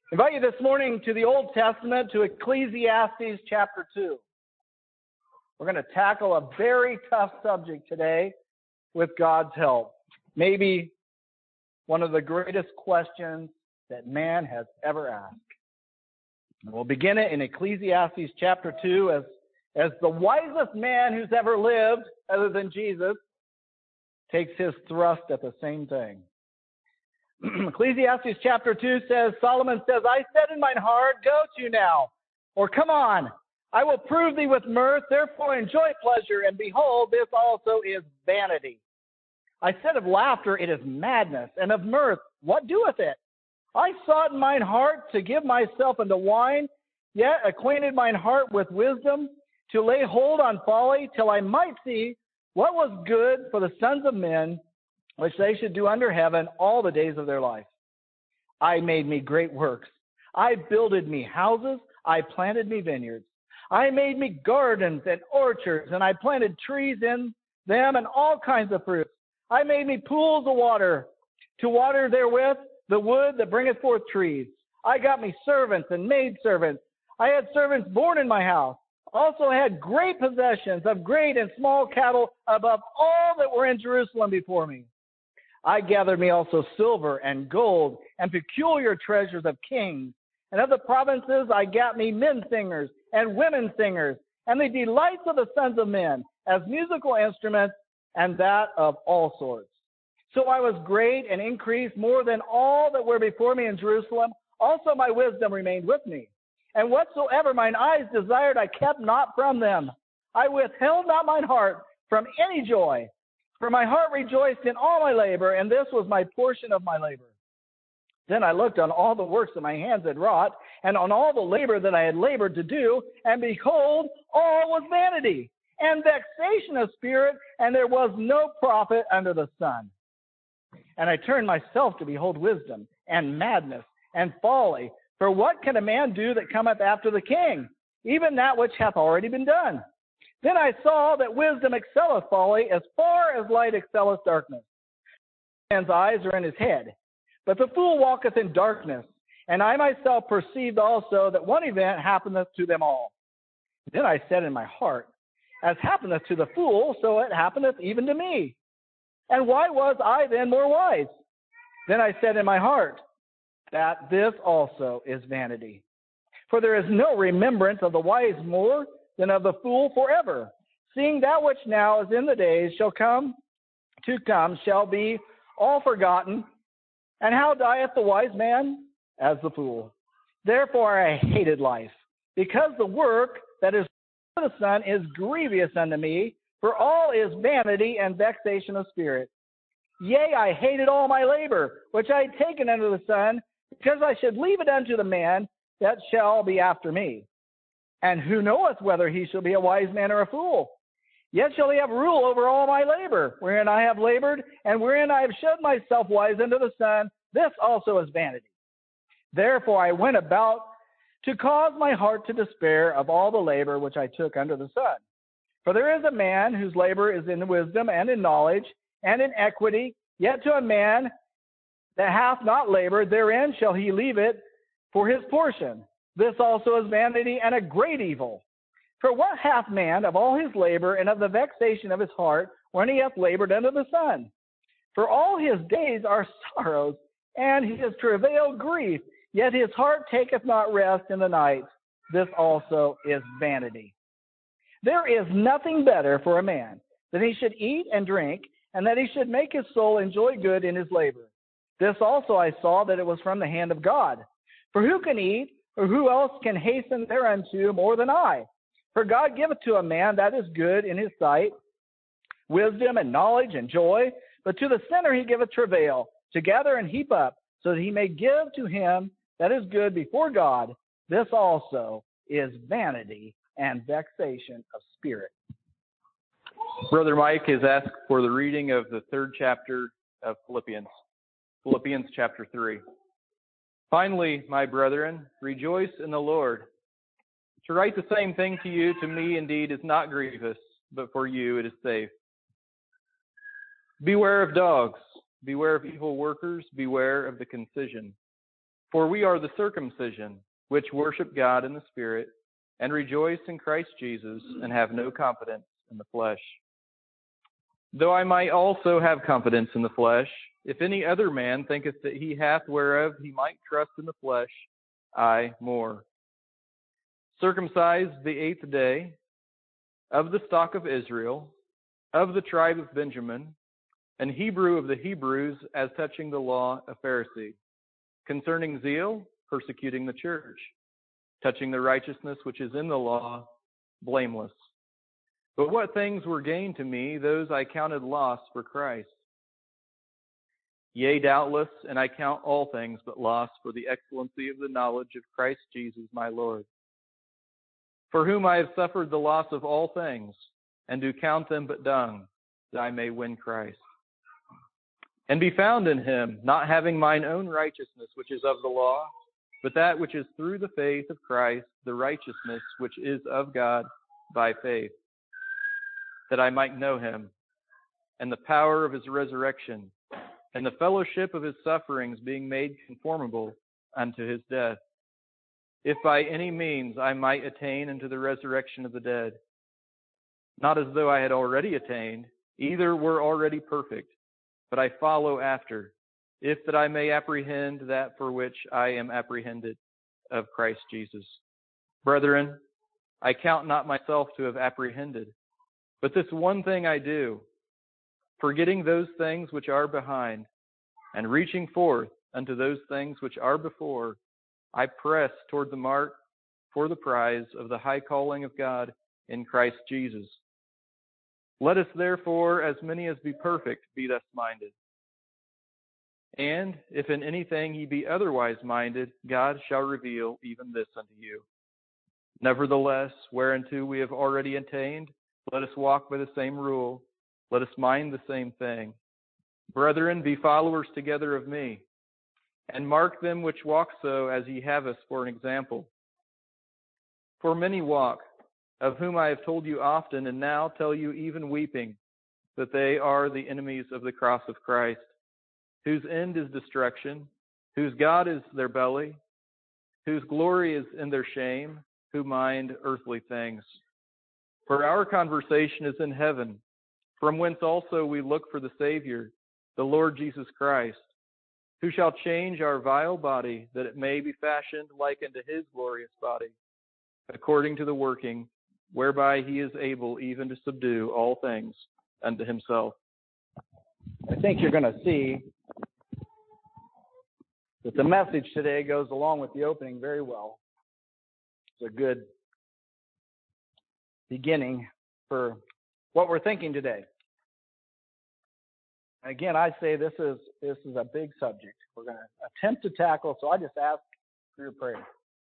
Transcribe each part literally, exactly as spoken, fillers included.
I invite you this morning to the Old Testament, to Ecclesiastes chapter two. We're going to tackle a very tough subject today with God's help. Maybe one of the greatest questions that man has ever asked. And we'll begin it in Ecclesiastes chapter two as, as the wisest man who's ever lived, other than Jesus, takes his thrust at the same thing. Ecclesiastes chapter two says, Solomon says, I said in mine heart, go to now, or come on, I will prove thee with mirth, therefore enjoy pleasure, and behold, this also is vanity. I said of laughter, it is madness, and of mirth, what doeth it? I sought in mine heart to give myself unto wine, yet acquainted mine heart with wisdom, to lay hold on folly, till I might see what was good for the sons of men, which they should do under heaven all the days of their life. I made me great works. I builded me houses. I planted me vineyards. I made me gardens and orchards, and I planted trees in them and all kinds of fruits. I made me pools of water to water therewith the wood that bringeth forth trees. I got me servants and maidservants. I had servants born in my house. Also I had great possessions of great and small cattle above all that were in Jerusalem before me. I gathered me also silver and gold and peculiar treasures of kings. And of the provinces I got me men singers and women singers, and the delights of the sons of men as musical instruments, and that of all sorts. So I was great and increased more than all that were before me in Jerusalem. Also my wisdom remained with me. And whatsoever mine eyes desired, I kept not from them. I withheld not mine heart from any joy. For my heart rejoiced in all my labor, and this was my portion of my labor. Then I looked on all the works that my hands had wrought, and on all the labor that I had labored to do, and behold, all was vanity, and vexation of spirit, and there was no profit under the sun. And I turned myself to behold wisdom, and madness, and folly. For what can a man do that cometh after the king? Even that which hath already been done. Then I saw that wisdom excelleth folly, as far as light excelleth darkness. Man's eyes are in his head, but the fool walketh in darkness. And I myself perceived also that one event happeneth to them all. Then I said in my heart, as happeneth to the fool, so it happeneth even to me. And why was I then more wise? Then I said in my heart, that this also is vanity. For there is no remembrance of the wise more than of the fool forever, seeing that which now is in the days shall come to come shall be all forgotten. And how dieth the wise man? As the fool. Therefore I hated life, because the work that is for the Son is grievous unto me, for all is vanity and vexation of spirit. Yea, I hated all my labor, which I had taken unto the Son, because I should leave it unto the man that shall be after me. And who knoweth whether he shall be a wise man or a fool? Yet shall he have rule over all my labor, wherein I have labored, and wherein I have showed myself wise unto the Son. This also is vanity. Therefore I went about to cause my heart to despair of all the labor which I took under the sun. For there is a man whose labor is in wisdom and in knowledge and in equity, yet to a man that hath not labored, therein shall he leave it for his portion. This also is vanity and a great evil. For what hath man of all his labor and of the vexation of his heart when he hath labored under the sun? For all his days are sorrows, and his travail grief, yet his heart taketh not rest in the night. This also is vanity. There is nothing better for a man than he should eat and drink, and that he should make his soul enjoy good in his labor. This also I saw that it was from the hand of God. For who can eat, or who else can hasten thereunto more than I? For God giveth to a man that is good in his sight, wisdom and knowledge and joy, but to the sinner he giveth travail, to gather and heap up, so that he may give to him that is good before God. This also is vanity and vexation of spirit. Brother Mike has asked for the reading of the third chapter of Philippians, Philippians chapter three. Finally, my brethren, rejoice in the Lord. To write the same thing to you, to me indeed, is not grievous, but for you it is safe. Beware of dogs, beware of evil workers, beware of the concision. For we are the circumcision, which worship God in the Spirit, and rejoice in Christ Jesus, and have no confidence in the flesh. Though I might also have confidence in the flesh, if any other man thinketh that he hath whereof he might trust in the flesh, I more. Circumcised the eighth day, of the stock of Israel, of the tribe of Benjamin, and Hebrew of the Hebrews, as touching the law, a Pharisee. Concerning zeal, persecuting the church. Touching the righteousness which is in the law, blameless. But what things were gained to me, those I counted loss for Christ. Yea, doubtless, and I count all things but loss for the excellency of the knowledge of Christ Jesus my Lord, for whom I have suffered the loss of all things, and do count them but dung, that I may win Christ, and be found in him, not having mine own righteousness which is of the law, but that which is through the faith of Christ, the righteousness which is of God by faith, that I might know him, and the power of his resurrection, and the fellowship of his sufferings, being made conformable unto his death, if by any means I might attain unto the resurrection of the dead. Not as though I had already attained, either were already perfect, but I follow after, if that I may apprehend that for which I am apprehended of Christ Jesus. Brethren, I count not myself to have apprehended, but this one thing I do, forgetting those things which are behind, and reaching forth unto those things which are before, I press toward the mark for the prize of the high calling of God in Christ Jesus. Let us therefore, as many as be perfect, be thus minded. And if in anything ye be otherwise minded, God shall reveal even this unto you. Nevertheless, whereunto we have already attained, let us walk by the same rule, let us mind the same thing. Brethren, be followers together of me, and mark them which walk so as ye have us for an example. For many walk, of whom I have told you often, and now tell you even weeping, that they are the enemies of the cross of Christ, whose end is destruction, whose God is their belly, whose glory is in their shame, who mind earthly things. For our conversation is in heaven, from whence also we look for the Savior, the Lord Jesus Christ, who shall change our vile body, that it may be fashioned like unto his glorious body, according to the working whereby he is able even to subdue all things unto himself. I think you're going to see that the message today goes along with the opening very well. It's a good beginning for what we're thinking today. Again, I say this is this is a big subject we're going to attempt to tackle, so I just ask for your prayer.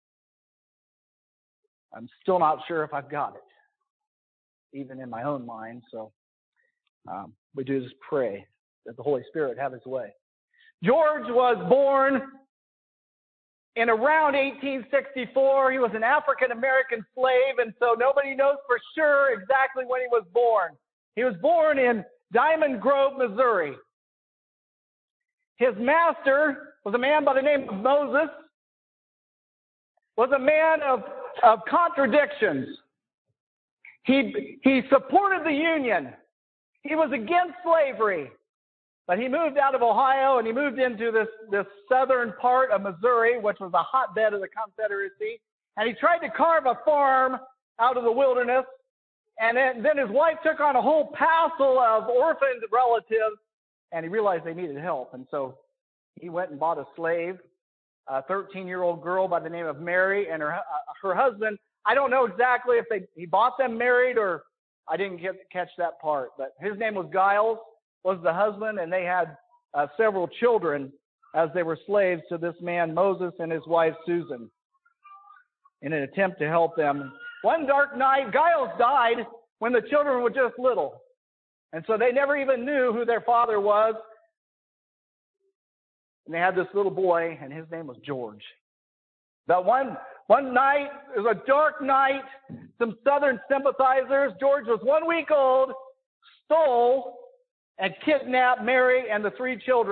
I'm still not sure if I've got it, even in my own mind, so um, we do just pray that the Holy Spirit have his way. George was born in around eighteen sixty-four. He was an African-American slave, and so nobody knows for sure exactly when he was born. He was born in Diamond Grove, Missouri. His master was a man by the name of Moses, was a man of, of contradictions. He, he supported the Union. He was against slavery. But he moved out of Ohio and he moved into this, this southern part of Missouri, which was a hotbed of the Confederacy. And he tried to carve a farm out of the wilderness. And then, then his wife took on a whole passel of orphaned relatives, and he realized they needed help. And so he went and bought a slave, a thirteen-year-old girl by the name of Mary, and her uh, her husband. I don't know exactly if they he bought them married or I didn't get, catch that part. But his name was Giles, was the husband, and they had uh, several children as they were slaves to this man, Moses, and his wife, Susan, in an attempt to help them. One dark night, Giles died when the children were just little. And so they never even knew who their father was. And they had this little boy, and his name was George. But one, one night, it was a dark night, some Southern sympathizers, George was one week old, stole and kidnapped Mary and the three children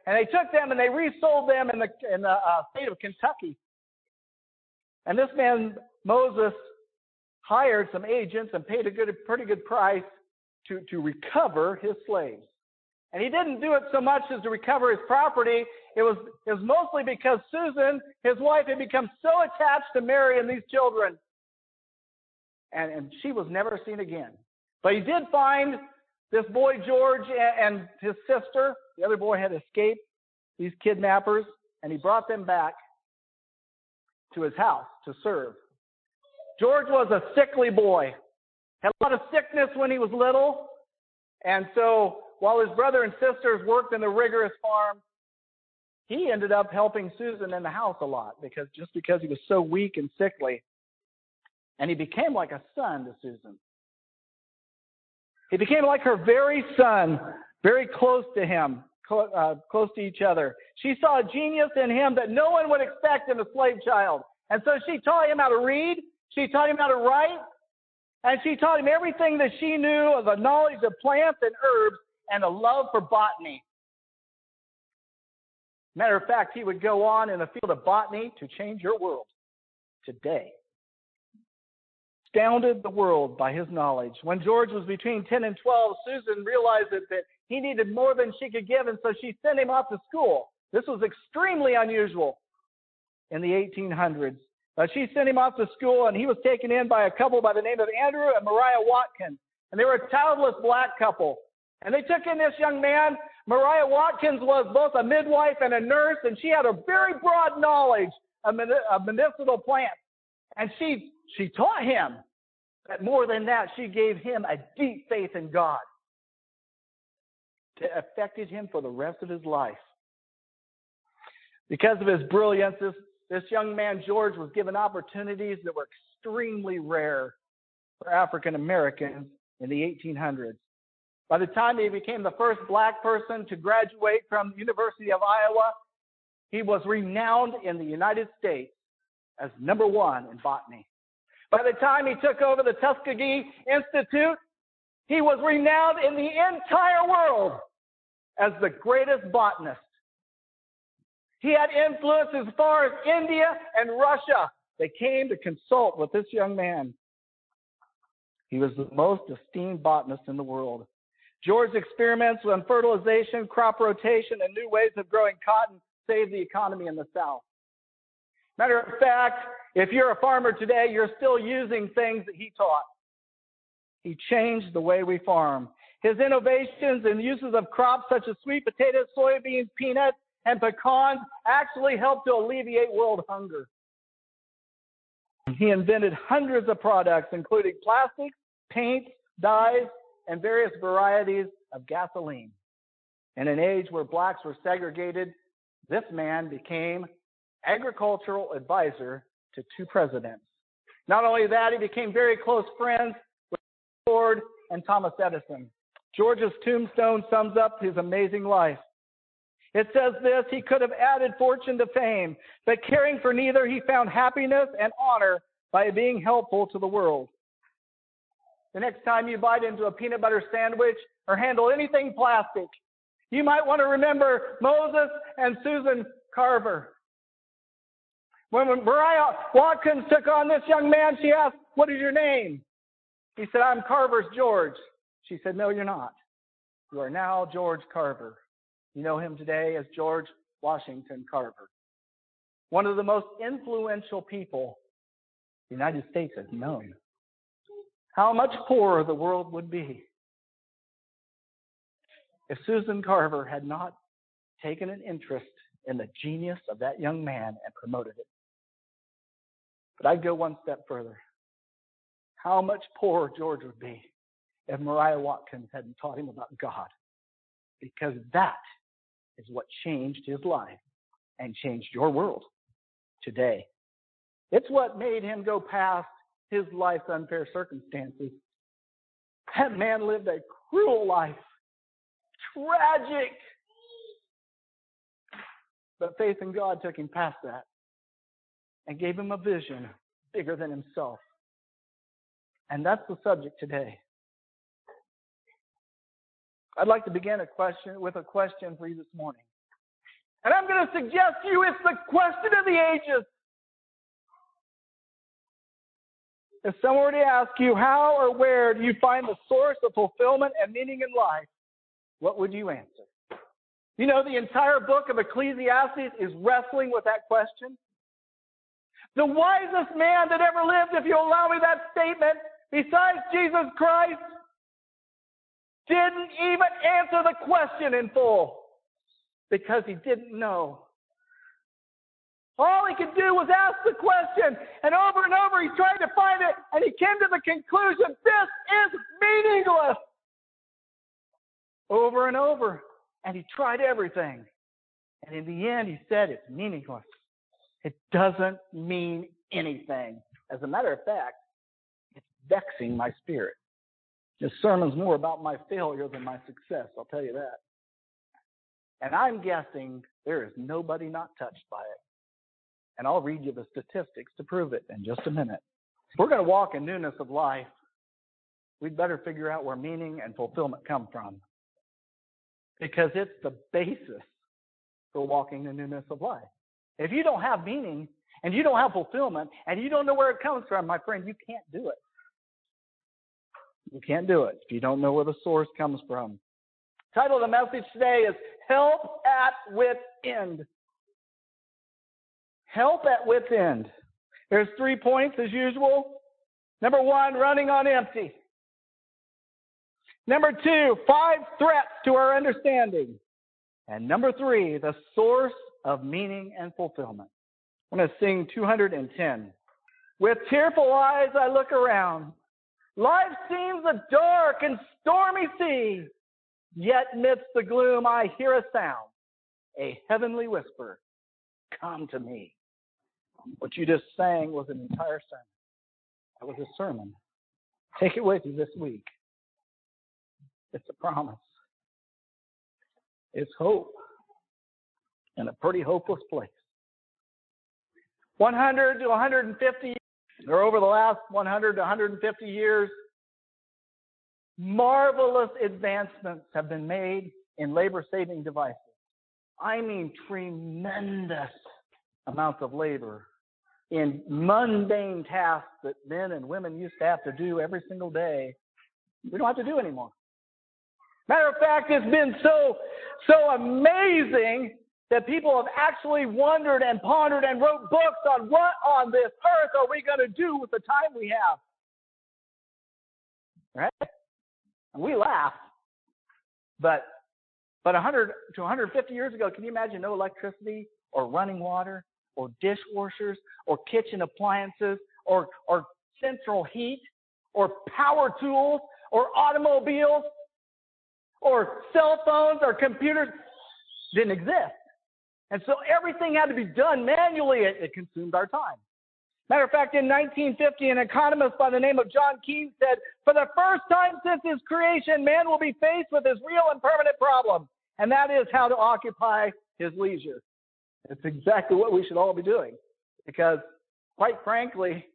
and they took them and they resold them in the in the uh, state of Kentucky. And this man Moses hired some agents and paid a good, a pretty good price to to recover his slaves. And he didn't do it so much as to recover his property. It was it was mostly because Susan, his wife, had become so attached to Mary and these children, and and she was never seen again. But he did find this boy George and, and his sister. The other boy had escaped these kidnappers, and he brought them back to his house to serve. George was a sickly boy, had a lot of sickness when he was little, and so while his brother and sisters worked in the rigorous farm, he ended up helping Susan in the house a lot because just because he was so weak and sickly, and he became like a son to Susan. He became like her very son, very close to him, close, uh, close to each other. She saw a genius in him that no one would expect in a slave child. And so she taught him how to read, she taught him how to write, and she taught him everything that she knew of the knowledge of plants and herbs and a love for botany. Matter of fact, he would go on in the field of botany to change your world today. Astounded the world by his knowledge. When George was between ten and twelve, Susan realized that, that he needed more than she could give, and so she sent him off to school. This was extremely unusual in the eighteen hundreds. Uh, she sent him off to school, and he was taken in by a couple by the name of Andrew and Mariah Watkins. And they were a childless black couple. And they took in this young man. Mariah Watkins was both a midwife and a nurse, and she had a very broad knowledge of, of medicinal plants. And she, she taught him. But more than that, she gave him a deep faith in God that affected him for the rest of his life. Because of his brilliance, this, this young man, George, was given opportunities that were extremely rare for African Americans in the eighteen hundreds. By the time he became the first black person to graduate from the University of Iowa, he was renowned in the United States as number one in botany. By the time he took over the Tuskegee Institute, he was renowned in the entire world as the greatest botanist. He had influence as far as India and Russia. They came to consult with this young man. He was the most esteemed botanist in the world. George's experiments on fertilization, crop rotation, and new ways of growing cotton saved the economy in the South. Matter of fact, if you're a farmer today, you're still using things that he taught. He changed the way we farm. His innovations and uses of crops such as sweet potatoes, soybeans, peanuts, and pecans actually helped to alleviate world hunger. He invented hundreds of products, including plastics, paints, dyes, and various varieties of gasoline. In an age where blacks were segregated, this man became agricultural advisor to two presidents. Not only that, he became very close friends with Ford and Thomas Edison. George's tombstone sums up his amazing life. It says this: he could have added fortune to fame, but caring for neither, he found happiness and honor by being helpful to the world. The next time you bite into a peanut butter sandwich or handle anything plastic, you might want to remember Moses and Susan Carver. When Mariah Watkins took on this young man, she asked, "What is your name?" He said, "I'm Carver's George." She said, "No, you're not. You are now George Carver. You know him today as George Washington Carver, one of the most influential people the United States has known." How much poorer the world would be if Susan Carver had not taken an interest in the genius of that young man and promoted it. But I'd go one step further. How much poorer George would be if Mariah Watkins hadn't taught him about God. Because that is what changed his life and changed your world today. It's what made him go past his life's unfair circumstances. That man lived a cruel life. Tragic. But faith in God took him past that and gave him a vision bigger than himself. And that's the subject today. I'd like to begin a question with a question for you this morning. And I'm going to suggest to you it's the question of the ages. If someone were to ask you, how or where do you find the source of fulfillment and meaning in life, what would you answer? You know, the entire book of Ecclesiastes is wrestling with that question. The wisest man that ever lived, if you allow me that statement, besides Jesus Christ, didn't even answer the question in full because he didn't know. All he could do was ask the question, and over and over he tried to find it, and he came to the conclusion, this is meaningless. Over and over, and he tried everything. And in the end, he said, it's meaningless. It doesn't mean anything. As a matter of fact, it's vexing my spirit. This sermon's more about my failure than my success, I'll tell you that. And I'm guessing there is nobody not touched by it. And I'll read you the statistics to prove it in just a minute. If we're going to walk in newness of life, we'd better figure out where meaning and fulfillment come from. Because it's the basis for walking in newness of life. If you don't have meaning, and you don't have fulfillment, and you don't know where it comes from, my friend, you can't do it. You can't do it if you don't know where the source comes from. The title of the message today is Help at Wit's End. Help at wit's end. There's three points as usual. Number one, running on empty. Number two, five threats to our understanding. And number three, the source of meaning and fulfillment. I'm going to sing two hundred ten. With tearful eyes I look around. Life seems a dark and stormy sea. Yet midst the gloom I hear a sound, a heavenly whisper, come to me. What you just sang was an entire sermon. That was a sermon. Take it with you this week. It's a promise. It's hope in a pretty hopeless place. one hundred to one hundred fifty, or over the last one hundred to one hundred fifty years, marvelous advancements have been made in labor-saving devices. I mean tremendous amounts of labor in mundane tasks that men and women used to have to do every single day. We don't have to do anymore. Matter of fact, it's been so, so amazing that people have actually wondered and pondered and wrote books on what on this earth are we going to do with the time we have. Right? And we laugh. But but one hundred to one hundred fifty years ago, can you imagine no electricity or running water or dishwashers or kitchen appliances or, or central heat or power tools or automobiles or cell phones or computers? Didn't exist. And so everything had to be done manually. It, it consumed our time. Matter of fact, in nineteen fifty, an economist by the name of John Keane said, for the first time since his creation, man will be faced with his real and permanent problem, and that is how to occupy his leisure. It's exactly what we should all be doing. Because, quite frankly,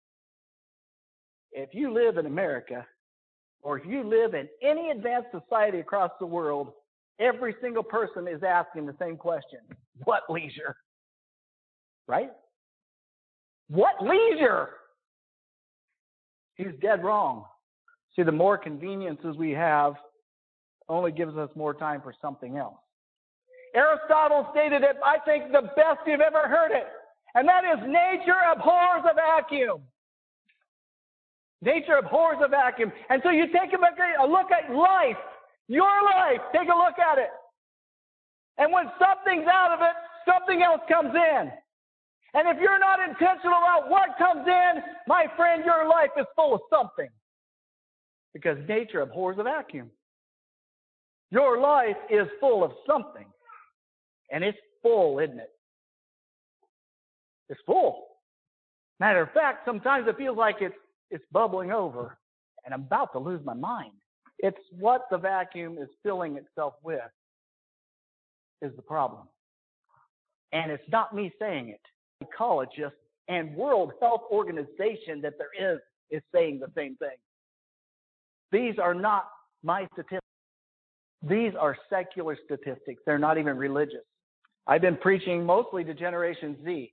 if you live in America, or if you live in any advanced society across the world, every single person is asking the same question. What leisure? Right? What leisure? He's dead wrong. See, the more conveniences we have only gives us more time for something else. Aristotle stated it, I think, the best you've ever heard it. And that is, nature abhors a vacuum. Nature abhors a vacuum. And so you take a look at life, your life, take a look at it. And when something's out of it, something else comes in. And if you're not intentional about what comes in, my friend, your life is full of something. Because nature abhors a vacuum. Your life is full of something. And it's full, isn't it? It's full. Matter of fact, sometimes it feels like it's it's bubbling over, and I'm about to lose my mind. It's what the vacuum is filling itself with is the problem. And it's not me saying it. Ecologists and World Health Organization that there is is saying the same thing. These are not my statistics. These are secular statistics. They're not even religious. I've been preaching mostly to Generation Z,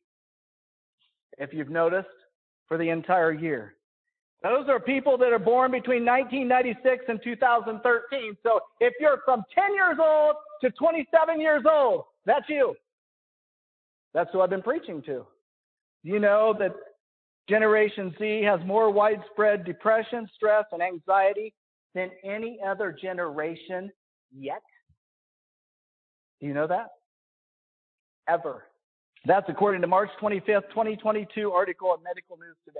if you've noticed, for the entire year. Those are people that are born between nineteen ninety-six and two thousand thirteen. So if you're from ten years old to twenty-seven years old, that's you. That's who I've been preaching to. You know that Generation Z has more widespread depression, stress, and anxiety than any other generation yet? Do you know that? Ever. That's according to March twenty-fifth, twenty twenty-two article at Medical News Today.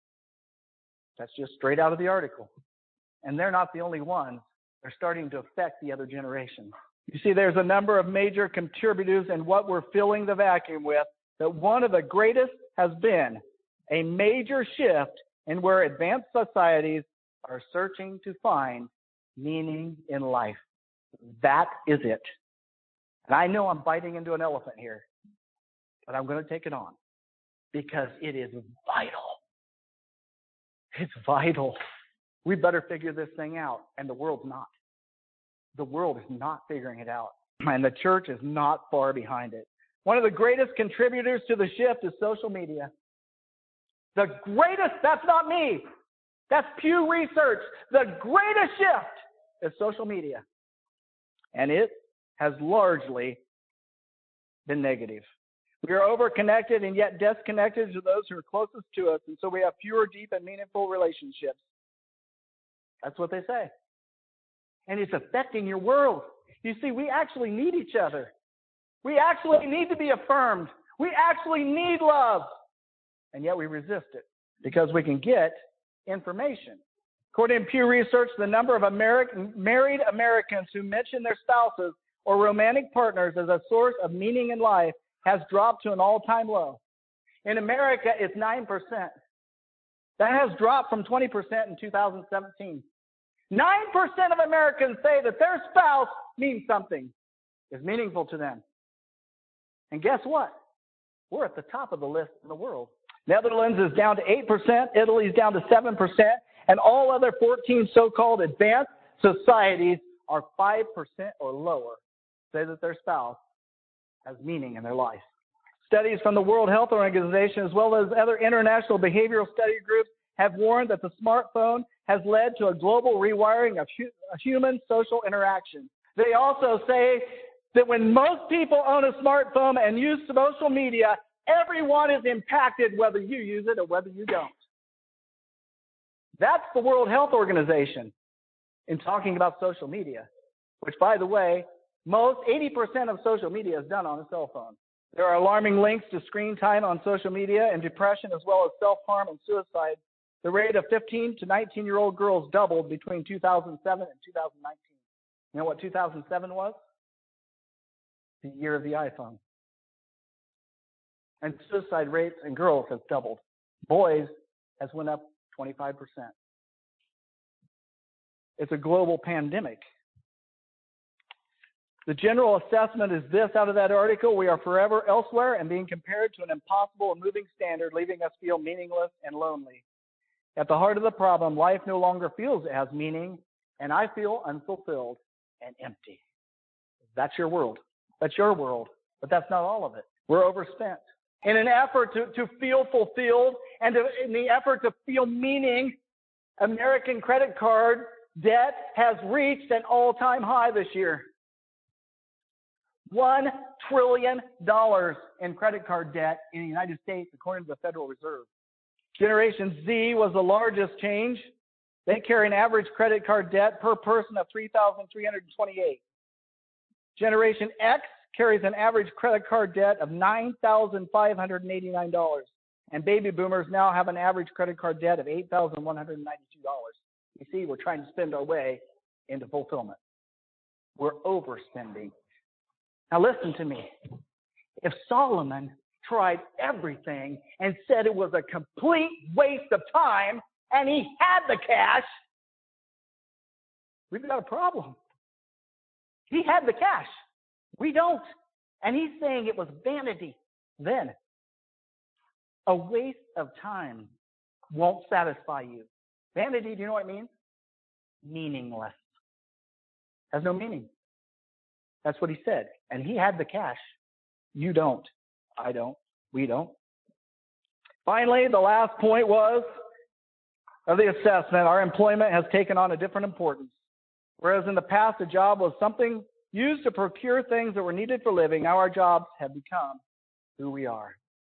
That's just straight out of the article. And they're not the only ones. They're starting to affect the other generations. You see, there's a number of major contributors in what we're filling the vacuum with, that one of the greatest has been a major shift in where advanced societies are searching to find meaning in life. That is it. And I know I'm biting into an elephant here, but I'm going to take it on because it is vital. It's vital. We better figure this thing out, and the world's not. The world is not figuring it out, and the church is not far behind it. One of the greatest contributors to the shift is social media. The greatest, that's not me. That's Pew Research. The greatest shift is social media. And it has largely been negative. We are overconnected and yet disconnected to those who are closest to us, and so we have fewer deep and meaningful relationships. That's what they say. And it's affecting your world. You see, we actually need each other. We actually need to be affirmed. We actually need love. And yet we resist it because we can get information. According to Pew Research, the number of American, married Americans who mention their spouses or romantic partners as a source of meaning in life has dropped to an all-time low. In America, it's nine percent. That has dropped from twenty percent in two thousand seventeen. nine percent of Americans say that their spouse means something, is meaningful to them. And guess what? We're at the top of the list in the world. Netherlands is down to eight percent, Italy's down to seven percent, and all other fourteen so-called advanced societies are five percent or lower say that their spouse has meaning in their life. Studies from the World Health Organization as well as other international behavioral study groups have warned that the smartphone has led to a global rewiring of hu- human social interaction. They also say that when most people own a smartphone and use social media, everyone is impacted whether you use it or whether you don't. That's the World Health Organization in talking about social media, which, by the way, most eighty percent of social media is done on a cell phone. There are alarming links to screen time on social media and depression as well as self-harm and suicide. The rate of fifteen to nineteen-year-old girls doubled between two thousand seven and two thousand nineteen. You know what two thousand seven was? The year of the iPhone. And suicide rates in girls have doubled. Boys has went up twenty-five percent. It's a global pandemic. The general assessment is this out of that article: we are forever elsewhere and being compared to an impossible and moving standard, leaving us feel meaningless and lonely. At the heart of the problem, life no longer feels it has meaning, and I feel unfulfilled and empty. That's your world. That's your world. But that's not all of it. We're overspent. In an effort to, to feel fulfilled and to, in the effort to feel meaning, American credit card debt has reached an all-time high this year. One trillion dollars in credit card debt in the United States, according to the Federal Reserve. Generation Z was the largest change. They carry an average credit card debt per person of three thousand three hundred twenty-eight dollars. Generation X carries an average credit card debt of nine thousand five hundred eighty-nine dollars. And baby boomers now have an average credit card debt of eight thousand one hundred ninety-two dollars. You see, we're trying to spend our way into fulfillment. We're overspending. Now listen to me. If Solomon tried everything and said it was a complete waste of time and he had the cash, we've got a problem. He had the cash. We don't. And he's saying it was vanity then. A waste of time won't satisfy you. Vanity, do you know what it means? Meaningless. Has no meaning. That's what he said. And he had the cash. You don't. I don't. We don't. Finally, the last point was of the assessment, our employment has taken on a different importance. Whereas in the past, a job was something used to procure things that were needed for living, now our jobs have become who we are.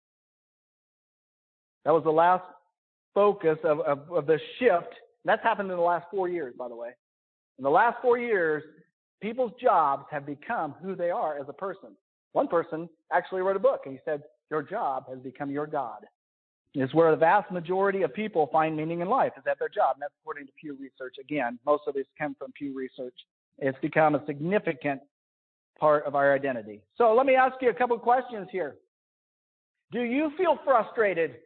That was the last focus of, of, of the shift. That's happened in the last four years, by the way. In the last four years, people's jobs have become who they are as a person. One person actually wrote a book, and he said, your job has become your God. It's where the vast majority of people find meaning in life, is at their job. And that's according to Pew Research. Again, most of this come from Pew Research. It's become a significant part of our identity. So let me ask you a couple of questions here. Do you feel frustrated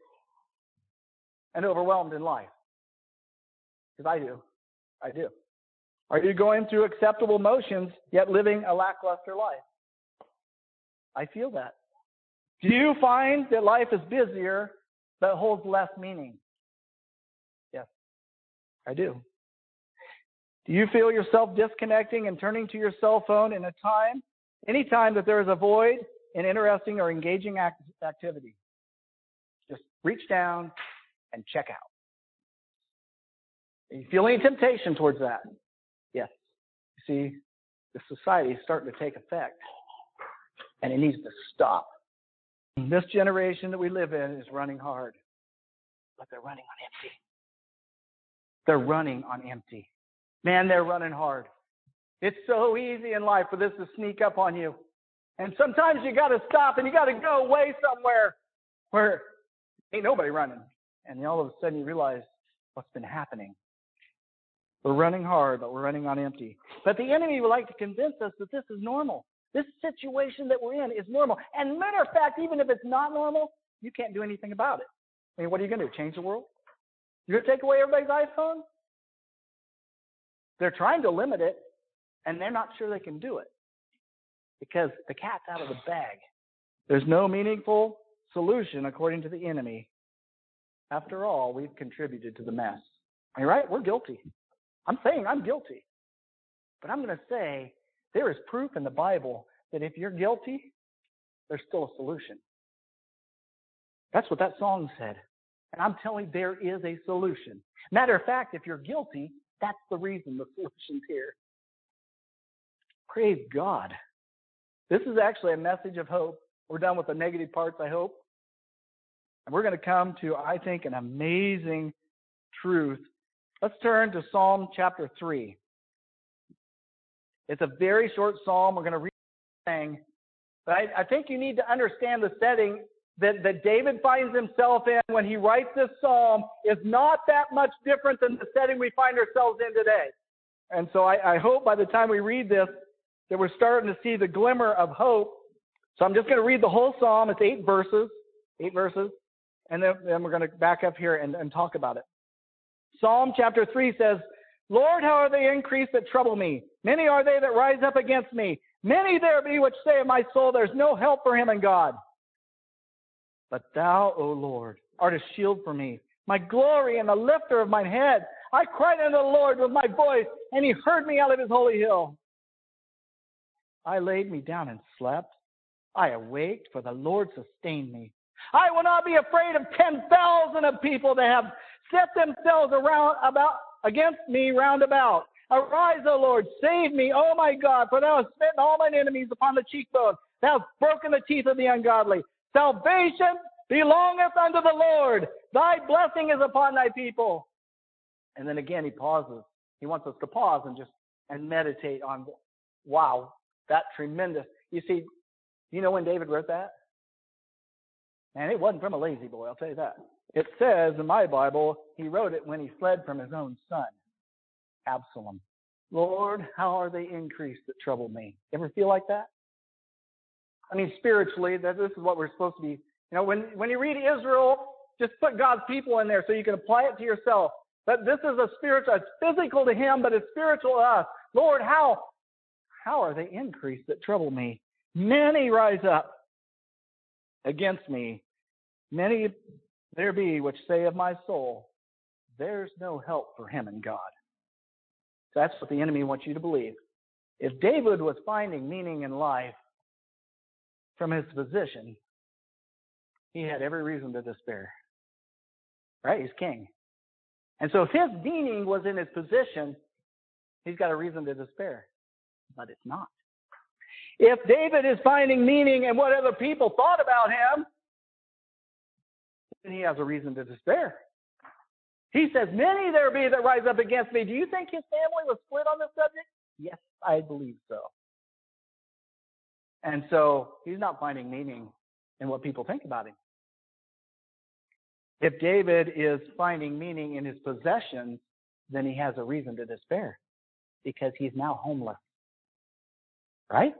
and overwhelmed in life? Because I do. I do. Are you going through acceptable motions, yet living a lackluster life? I feel that. Do you find that life is busier but holds less meaning? Yes, I do. Do you feel yourself disconnecting and turning to your cell phone in a time, any time that there is a void in interesting or engaging act- activity? Just reach down and check out. Are you feeling any temptation towards that? Yes. You see, the society is starting to take effect, and it needs to stop. This generation that we live in is running hard, but they're running on empty. They're running on empty. Man, they're running hard. It's so easy in life for this to sneak up on you. And sometimes you got to stop and you got to go away somewhere where ain't nobody running. And then all of a sudden you realize what's been happening. We're running hard, but we're running on empty. But the enemy would like to convince us that this is normal. This situation that we're in is normal. And matter of fact, even if it's not normal, you can't do anything about it. I mean, what are you going to do? Change the world? You're going to take away everybody's iPhone? They're trying to limit it, and they're not sure they can do it because the cat's out of the bag. There's no meaningful solution according to the enemy. After all, we've contributed to the mess. Are you right? We're guilty. I'm saying I'm guilty. But I'm going to say there is proof in the Bible that if you're guilty, there's still a solution. That's what that song said. And I'm telling you, there is a solution. Matter of fact, if you're guilty, that's the reason the solution's here. Praise God. This is actually a message of hope. We're done with the negative parts, I hope. And we're going to come to, I think, an amazing truth. Let's turn to Psalm chapter three. It's a very short psalm. We're going to read the thing. But I, I think you need to understand the setting that, that David finds himself in when he writes this psalm is not that much different than the setting we find ourselves in today. And so I, I hope by the time we read this that we're starting to see the glimmer of hope. So I'm just going to read the whole psalm. It's eight verses, eight verses, and then, then we're going to back up here and, and talk about it. Psalm chapter three says, Lord, how are they increased that trouble me? Many are they that rise up against me. Many there be which say of my soul, there's no help for him in God. But thou, O Lord, art a shield for me, my glory and the lifter of mine head. I cried unto the Lord with my voice, and he heard me out of his holy hill. I laid me down and slept. I awaked, for the Lord sustained me. I will not be afraid of ten thousand of people that have set themselves around about against me round about. Arise, O Lord, save me, O my God, for thou hast smitten all mine enemies upon the cheekbone. Thou hast broken the teeth of the ungodly. Salvation belongeth unto the Lord. Thy blessing is upon thy people. And then again he pauses. He wants us to pause and just and meditate on, wow, that tremendous. You see, you know when David wrote that? And it wasn't from a lazy boy, I'll tell you that. It says in my Bible, he wrote it when he fled from his own son, Absalom. Lord, how are they increased that trouble me? Ever feel like that? I mean, spiritually, that this is what we're supposed to be. You know, when, when you read Israel, just put God's people in there so you can apply it to yourself. But this is a spiritual, it's physical to him, but it's spiritual to us. Lord, how, how are they increased that trouble me? Many rise up against me. Many there be which say of my soul, there's no help for him in God. That's what the enemy wants you to believe. If David was finding meaning in life from his position, he had every reason to despair. Right? He's king. And so if his meaning was in his position, he's got a reason to despair. But it's not. If David is finding meaning in what other people thought about him, then he has a reason to despair. He says, many there be that rise up against me. Do you think his family was split on this subject? Yes, I believe so. And so he's not finding meaning in what people think about him. If David is finding meaning in his possessions, then he has a reason to despair because he's now homeless. Right?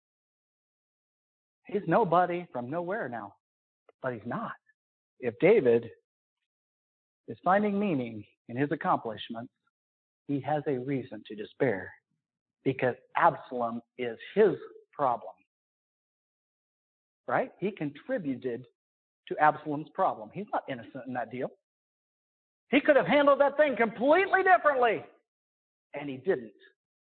He's nobody from nowhere now, but he's not. If David is finding meaning in his accomplishments, he has a reason to despair because Absalom is his problem. Right? He contributed to Absalom's problem. He's not innocent in that deal. He could have handled that thing completely differently, and he didn't.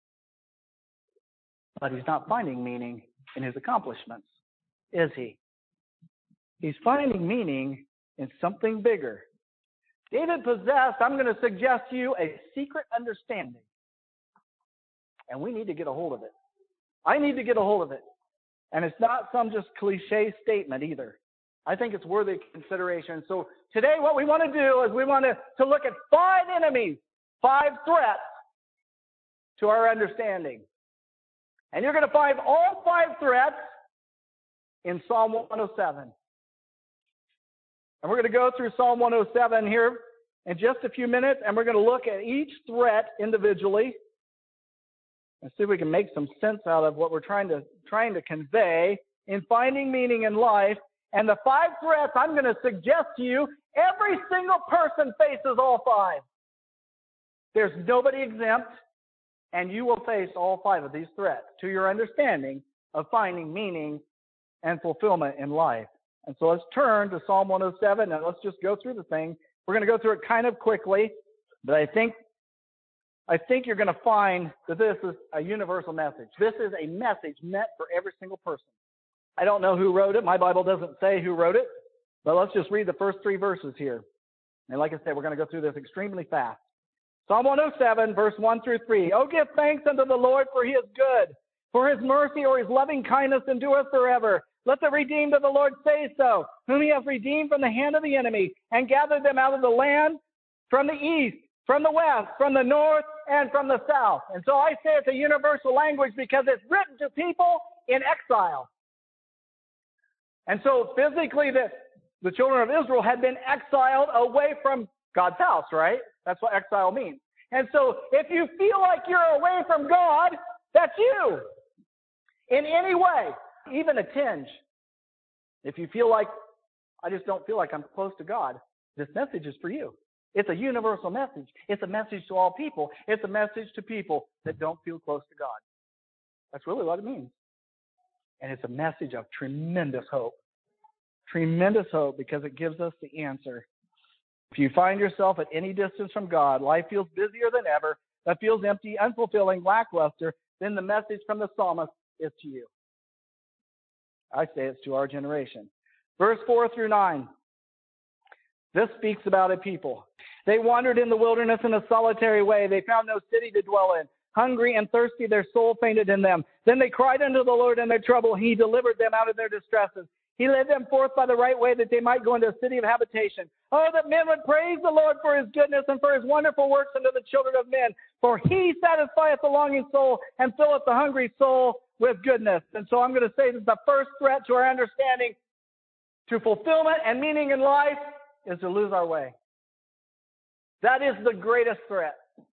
But he's not finding meaning in his accomplishments, is he? He's finding meaning in something bigger. David possessed, I'm going to suggest to you, a secret understanding. And we need to get a hold of it. I need to get a hold of it. And it's not some just cliche statement either. I think it's worthy of consideration. So today what we want to do is we want to, to look at five enemies, five threats to our understanding. And you're going to find all five threats in Psalm one oh seven. And we're going to go through Psalm one oh seven here in just a few minutes, and we're going to look at each threat individually and see if we can make some sense out of what we're trying to trying to convey in finding meaning in life. And the five threats I'm going to suggest to you, every single person faces all five. There's nobody exempt, and you will face all five of these threats to your understanding of finding meaning and fulfillment in life. And so let's turn to Psalm one oh seven, and let's just go through the thing. We're going to go through it kind of quickly, but I think I think you're going to find that this is a universal message. This is a message meant for every single person. I don't know who wrote it. My Bible doesn't say who wrote it, but let's just read the first three verses here. And like I said, we're going to go through this extremely fast. Psalm one oh seven, verse one through three. Oh, give thanks unto the Lord, for he is good, for his mercy or his loving kindness endureth forever. Let the redeemed of the Lord say so, whom he has redeemed from the hand of the enemy, and gathered them out of the land from the east, from the west, from the north, and from the south. And so I say it's a universal language because it's written to people in exile. And so physically the, the children of Israel had been exiled away from God's house, right? That's what exile means. And so if you feel like you're away from God, that's you. In any way, even a tinge. If you feel like, I just don't feel like I'm close to God, this message is for you. It's a universal message. It's a message to all people. It's a message to people that don't feel close to God. That's really what it means. And it's a message of tremendous hope. Tremendous hope because it gives us the answer. If you find yourself at any distance from God, life feels busier than ever, that feels empty, unfulfilling, lackluster, then the message from the psalmist is to you. I say it's to our generation. Verse four through nine. This speaks about a people. They wandered in the wilderness in a solitary way. They found no city to dwell in. Hungry and thirsty, their soul fainted in them. Then they cried unto the Lord in their trouble. He delivered them out of their distresses. He led them forth by the right way that they might go into a city of habitation. Oh, that men would praise the Lord for his goodness and for his wonderful works unto the children of men. For he satisfieth the longing soul and filleth the hungry soul with goodness. And so I'm going to say that the first threat to our understanding to fulfillment and meaning in life is to lose our way. That is the greatest threat.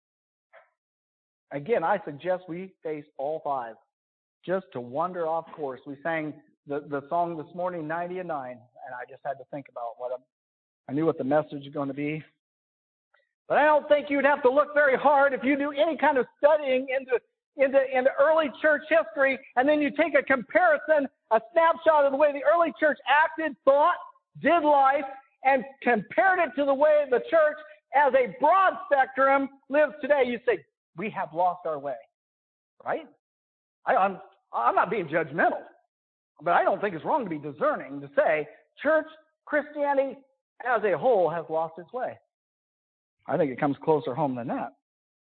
Again, I suggest we face all five just to wander off course. We sang the, the song this morning, ninety and nine, and I just had to think about what I'm, I knew what the message was going to be. But I don't think you'd have to look very hard if you do any kind of studying into, into, into early church history, and then you take a comparison, a snapshot of the way the early church acted, thought, did life, and compared it to the way the church as a broad spectrum lives today. You say, we have lost our way, right? I, I'm, I'm not being judgmental. But I don't think it's wrong to be discerning, to say church Christianity as a whole has lost its way. I think it comes closer home than that.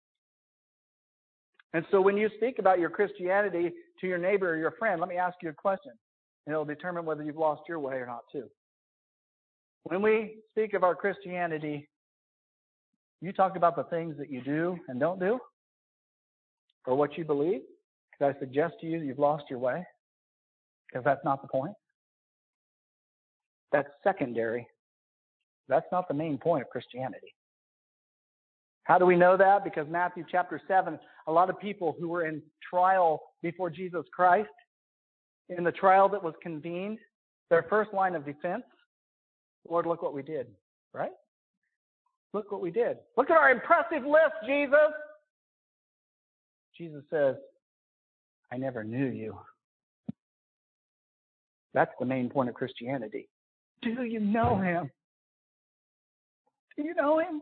And so when you speak about your Christianity to your neighbor or your friend, let me ask you a question. And it'll determine whether you've lost your way or not too. When we speak of our Christianity, you talk about the things that you do and don't do, or what you believe. Could I suggest to you that you've lost your way? Because that's not the point. That's secondary. That's not the main point of Christianity. How do we know that? Because Matthew chapter seven, a lot of people who were in trial before Jesus Christ, in the trial that was convened, their first line of defense, Lord, look what we did, right? Look what we did. Look at our impressive list, Jesus. Jesus says, I never knew you. That's the main point of Christianity. Do you know him? Do you know him?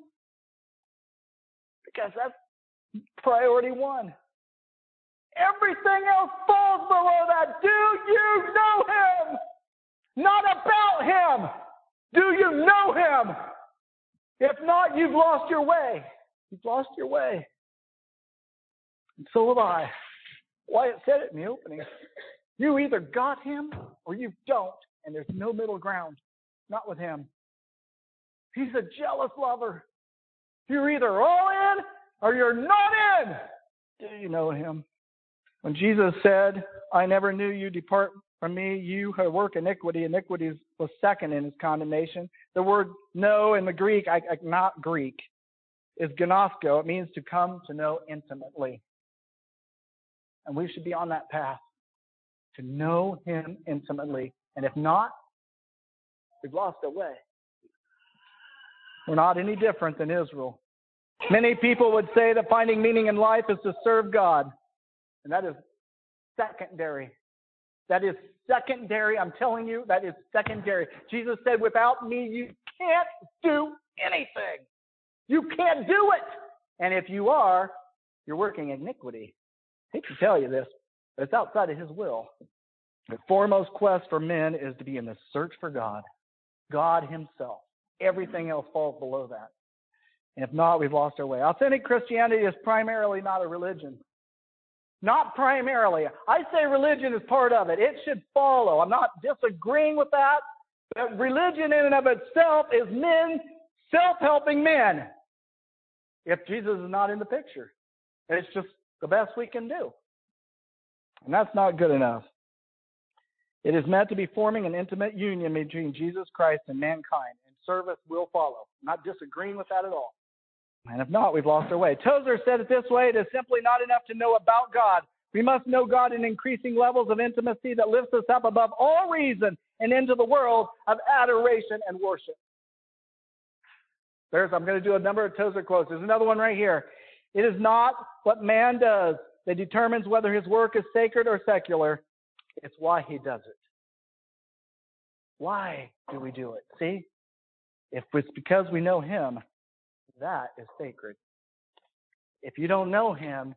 Because that's priority one. Everything else falls below that. Do you know him? Not about him. Do you know him? If not, you've lost your way. You've lost your way. And so have I. Wyatt said it in the opening. You either got him or you don't, and there's no middle ground. Not with him. He's a jealous lover. You're either all in or you're not in. Do you know him? When Jesus said, I never knew you, depart from me, you who work iniquity. Iniquity was second in his condemnation. The word know in the Greek, I, I, not Greek, is gnosko. It means to come to know intimately. And we should be on that path to know him intimately. And if not, we've lost our way. We're not any different than Israel. Many people would say that finding meaning in life is to serve God. And that is secondary. That is secondary. I'm telling you, that is secondary. Jesus said, without me, you can't do anything. You can't do it. And if you are, you're working iniquity. I hate to tell you this, but it's outside of his will. The foremost quest for men is to be in the search for God. God himself. Everything else falls below that. And if not, we've lost our way. Authentic Christianity is primarily not a religion. Not primarily. I say religion is part of it. It should follow. I'm not disagreeing with that. But religion in and of itself is men self-helping men. If Jesus is not in the picture. It's just the best we can do. And that's not good enough. It is meant to be forming an intimate union between Jesus Christ and mankind. And service will follow. I'm not disagreeing with that at all. And if not, we've lost our way. Tozer said it this way, it is simply not enough to know about God. We must know God in increasing levels of intimacy that lifts us up above all reason and into the world of adoration and worship. There's, I'm going to do a number of Tozer quotes. There's another one right here. It is not what man does that determines whether his work is sacred or secular. It's why he does it. Why do we do it? See? If it's because we know him, that is sacred. If you don't know him,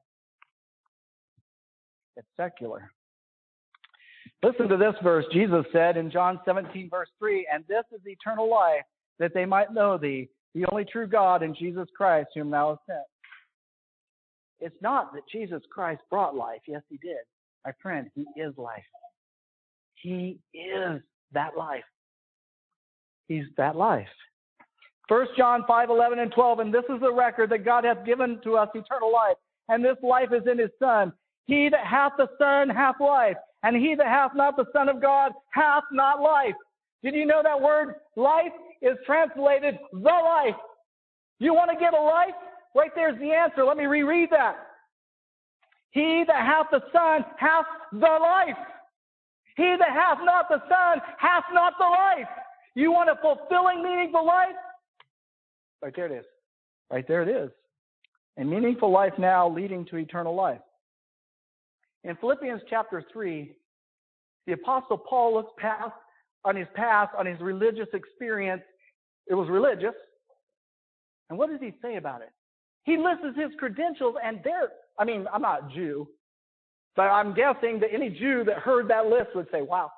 it's secular. Listen to this verse. Jesus said in John seventeen, verse three, and this is eternal life, that they might know thee, the only true God, and Jesus Christ, whom thou hast sent. It's not that Jesus Christ brought life. Yes, he did. My friend, he is life. He is that life. He's that life. First John five, eleven, and twelve, and this is the record that God hath given to us eternal life, and this life is in his Son. He that hath the Son hath life, and he that hath not the Son of God hath not life. Did you know that word life is translated the life? You want to get a life? Right there's the answer. Let me reread that. He that hath the Son hath the life. He that hath not the Son hath not the life. You want a fulfilling, meaningful life? Right there it is. Right there it is. A meaningful life now leading to eternal life. In Philippians chapter three, the Apostle Paul looks past on his past, on his religious experience. It was religious. And what does he say about it? He lists his credentials, and they're, I mean, I'm not a Jew, but I'm guessing that any Jew that heard that list would say, wow,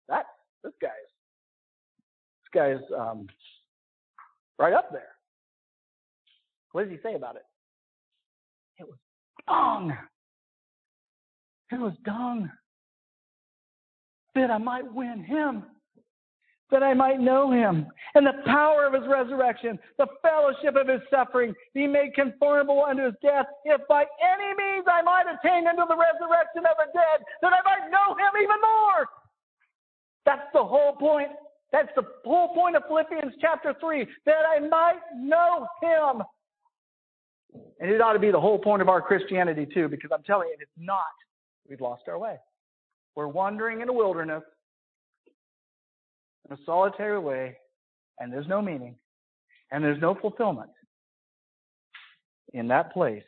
That's, this guy's, this guy's um, right up there. What does he say about it? It was dung. It was dung. That I might win him. That I might know him. And the power of his resurrection. The fellowship of his suffering. Be made conformable unto his death. If by any means I might attain unto the resurrection of the dead. That I might know him even more. That's the whole point. That's the whole point of Philippians chapter three. That I might know him. And it ought to be the whole point of our Christianity too, because I'm telling you, if it's not, we've lost our way. We're wandering in a wilderness in a solitary way, and there's no meaning, and there's no fulfillment in that place.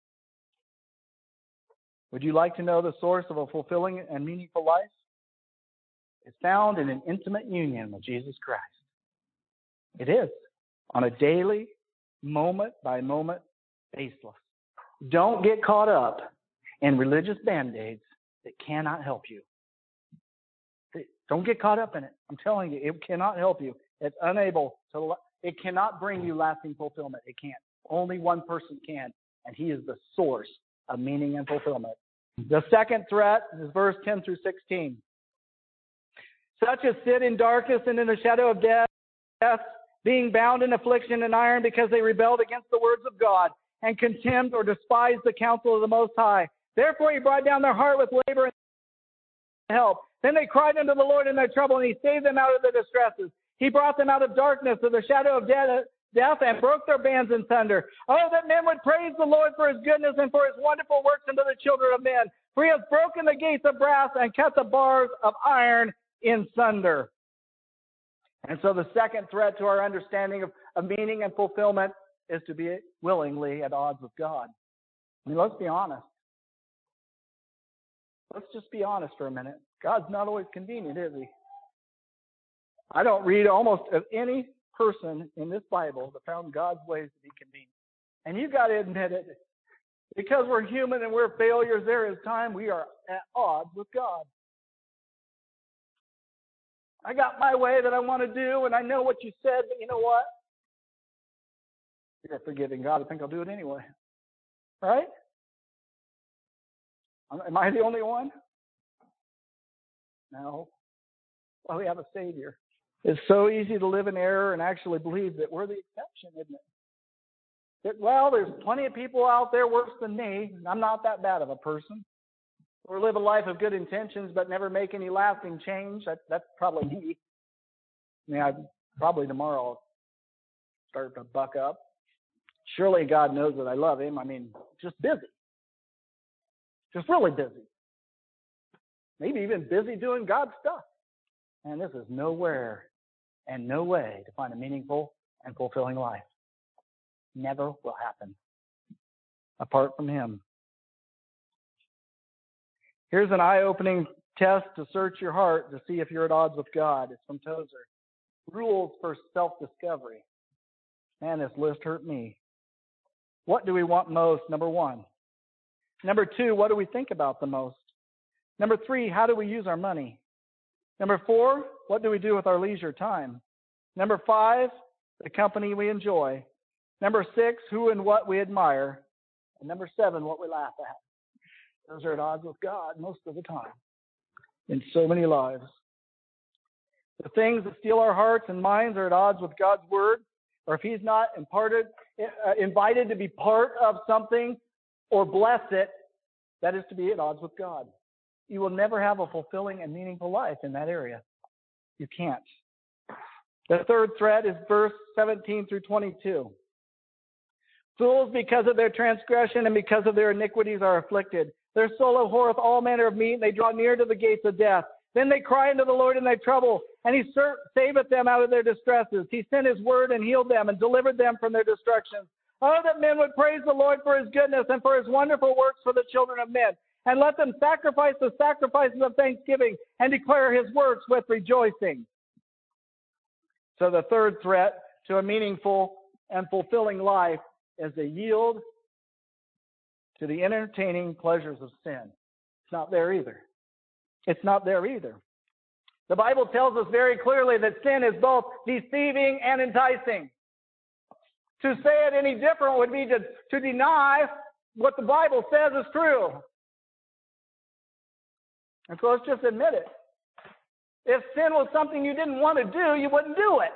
Would you like to know the source of a fulfilling and meaningful life? It's found in an intimate union with Jesus Christ. It is, on a daily, moment-by-moment basis. Don't get caught up in religious band-aids that cannot help you. Don't get caught up in it. I'm telling you, it cannot help you. It's unable to, it cannot bring you lasting fulfillment. It can't. Only one person can, and he is the source of meaning and fulfillment. The second threat is verse ten through sixteen. Such as sit in darkness and in the shadow of death, being bound in affliction and iron because they rebelled against the words of God and contemned or despised the counsel of the Most High. Therefore he brought down their heart with labor and help. Then they cried unto the Lord in their trouble, and he saved them out of their distresses. He brought them out of darkness to the shadow of death, death and broke their bands in thunder. Oh, that men would praise the Lord for his goodness and for his wonderful works unto the children of men. For he has broken the gates of brass and cut the bars of iron in sunder. And so the second threat to our understanding of, of meaning and fulfillment is to be willingly at odds with God. I mean, let's be honest. Let's just be honest for a minute. God's not always convenient, is he? I don't read almost of any person in this Bible that found God's ways to be convenient. And you've got to admit it. Because we're human and we're failures, there is time we are at odds with God. I got my way that I want to do, and I know what you said, but you know what? You're a forgiving God. I think I'll do it anyway. Right? Am I the only one? No. Well, we have a Savior. It's so easy to live in error and actually believe that we're the exception, isn't it? That, well, there's plenty of people out there worse than me. I'm not that bad of a person. Or live a life of good intentions but never make any lasting change. That, that's probably me. I mean, I probably tomorrow I'll start to buck up. Surely God knows that I love him. I mean, just busy. Just really busy. Maybe even busy doing God's stuff. And this is nowhere and no way to find a meaningful and fulfilling life. Never will happen apart from him. Here's an eye-opening test to search your heart to see if you're at odds with God. It's from Tozer. Rules for self-discovery. Man, this list hurt me. What do we want most? Number one. Number two, what do we think about the most? Number three, how do we use our money? Number four, what do we do with our leisure time? Number five, the company we enjoy. Number six, who and what we admire. And number seven, what we laugh at. Those are at odds with God most of the time in so many lives. The things that steal our hearts and minds are at odds with God's word, or if he's not imparted, uh, invited to be part of something or bless it, that is to be at odds with God. You will never have a fulfilling and meaningful life in that area. You can't. The third threat is verse seventeen through twenty-two. Fools, because of their transgression and because of their iniquities, are afflicted. Their soul abhorreth all manner of meat, and they draw near to the gates of death. Then they cry unto the Lord in their trouble, and he saveth them out of their distresses. He sent his word and healed them and delivered them from their destructions. Oh, that men would praise the Lord for his goodness and for his wonderful works for the children of men. And let them sacrifice the sacrifices of thanksgiving and declare his works with rejoicing. So the third threat to a meaningful and fulfilling life is to yield to the entertaining pleasures of sin. It's not there either. It's not there either. The Bible tells us very clearly that sin is both deceiving and enticing. To say it any different would be to, to deny what the Bible says is true. And so let's just admit it. If sin was something you didn't want to do, you wouldn't do it.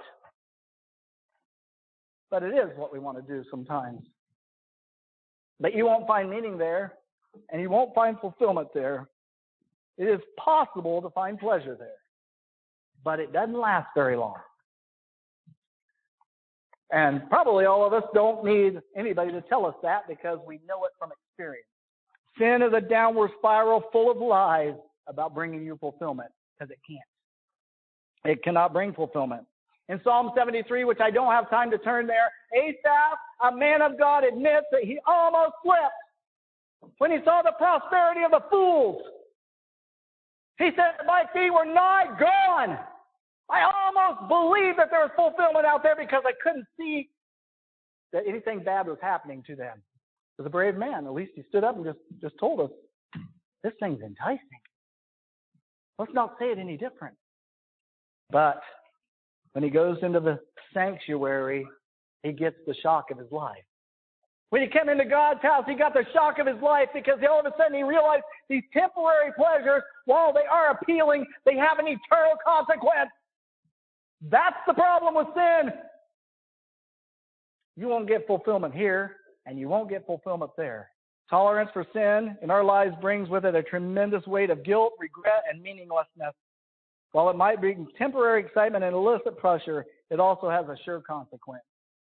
But it is what we want to do sometimes. But you won't find meaning there, and you won't find fulfillment there. It is possible to find pleasure there, but it doesn't last very long. And probably all of us don't need anybody to tell us that because we know it from experience. Sin is a downward spiral full of lies about bringing you fulfillment, because it can't. It cannot bring fulfillment. In Psalm seventy-three, which I don't have time to turn there, Asaph, a man of God, admits that he almost slipped when he saw the prosperity of the fools. He said, my feet were nigh gone. I almost believed that there was fulfillment out there because I couldn't see that anything bad was happening to them. He was a brave man. At least he stood up and just, just told us, this thing's enticing. Let's not say it any different. But when he goes into the sanctuary, he gets the shock of his life. When he came into God's house, he got the shock of his life because all of a sudden he realized these temporary pleasures, while they are appealing, they have an eternal consequence. That's the problem with sin. You won't get fulfillment here, and you won't get fulfillment there. Tolerance for sin in our lives brings with it a tremendous weight of guilt, regret, and meaninglessness. While it might bring temporary excitement and illicit pleasure, it also has a sure consequence.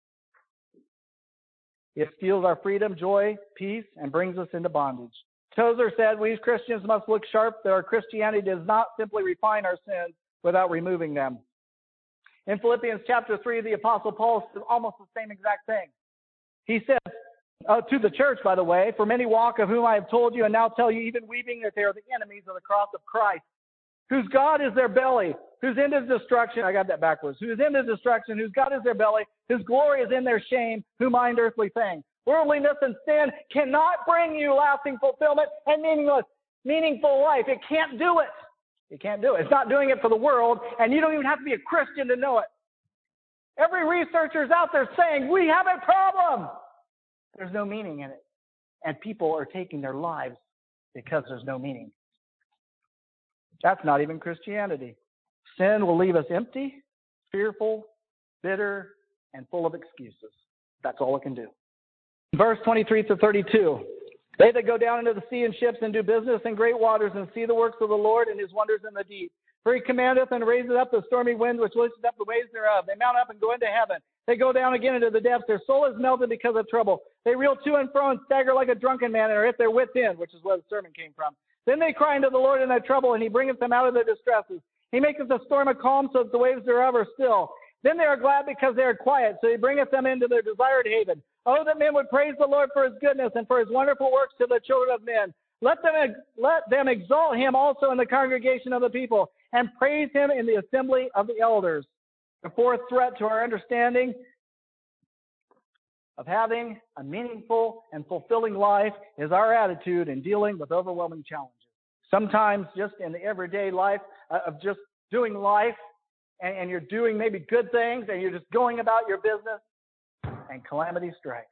It steals our freedom, joy, peace, and brings us into bondage. Tozer said, we as Christians must look sharp that our Christianity does not simply refine our sins without removing them. In Philippians chapter three, the Apostle Paul says almost the same exact thing. He says, uh, to the church, by the way, for many walk of whom I have told you and now tell you, even weeping, that they are the enemies of the cross of Christ, whose God is their belly, whose end is destruction. I got that backwards. Whose end is destruction, whose God is their belly, whose glory is in their shame, who mind earthly things. Worldliness and sin cannot bring you lasting fulfillment and meaningless, meaningful life. It can't do it. It can't do it. It's not doing it for the world, and you don't even have to be a Christian to know it. Every researcher's out there saying, we have a problem. There's no meaning in it. And people are taking their lives because there's no meaning. That's not even Christianity. Sin will leave us empty, fearful, bitter, and full of excuses. That's all it can do. Verse twenty-three to thirty-two. They that go down into the sea in ships and do business in great waters and see the works of the Lord and his wonders in the deep. For he commandeth and raiseth up the stormy wind which lifteth up the waves thereof. They mount up and go into heaven. They go down again into the depths. Their soul is melted because of trouble. They reel to and fro and stagger like a drunken man, and are at their wits' end, which is where the sermon came from. Then they cry unto the Lord in their trouble, and he bringeth them out of their distresses. He maketh the storm a calm, so that the waves thereof are still. Then they are glad because they are quiet, so he bringeth them into their desired haven. Oh, that men would praise the Lord for his goodness and for his wonderful works to the children of men. Let them, let them exalt him also in the congregation of the people, and praise him in the assembly of the elders. The fourth threat to our understanding of having a meaningful and fulfilling life is our attitude in dealing with overwhelming challenges. Sometimes just in the everyday life uh, of just doing life, and, and you're doing maybe good things, and you're just going about your business, and calamity strikes.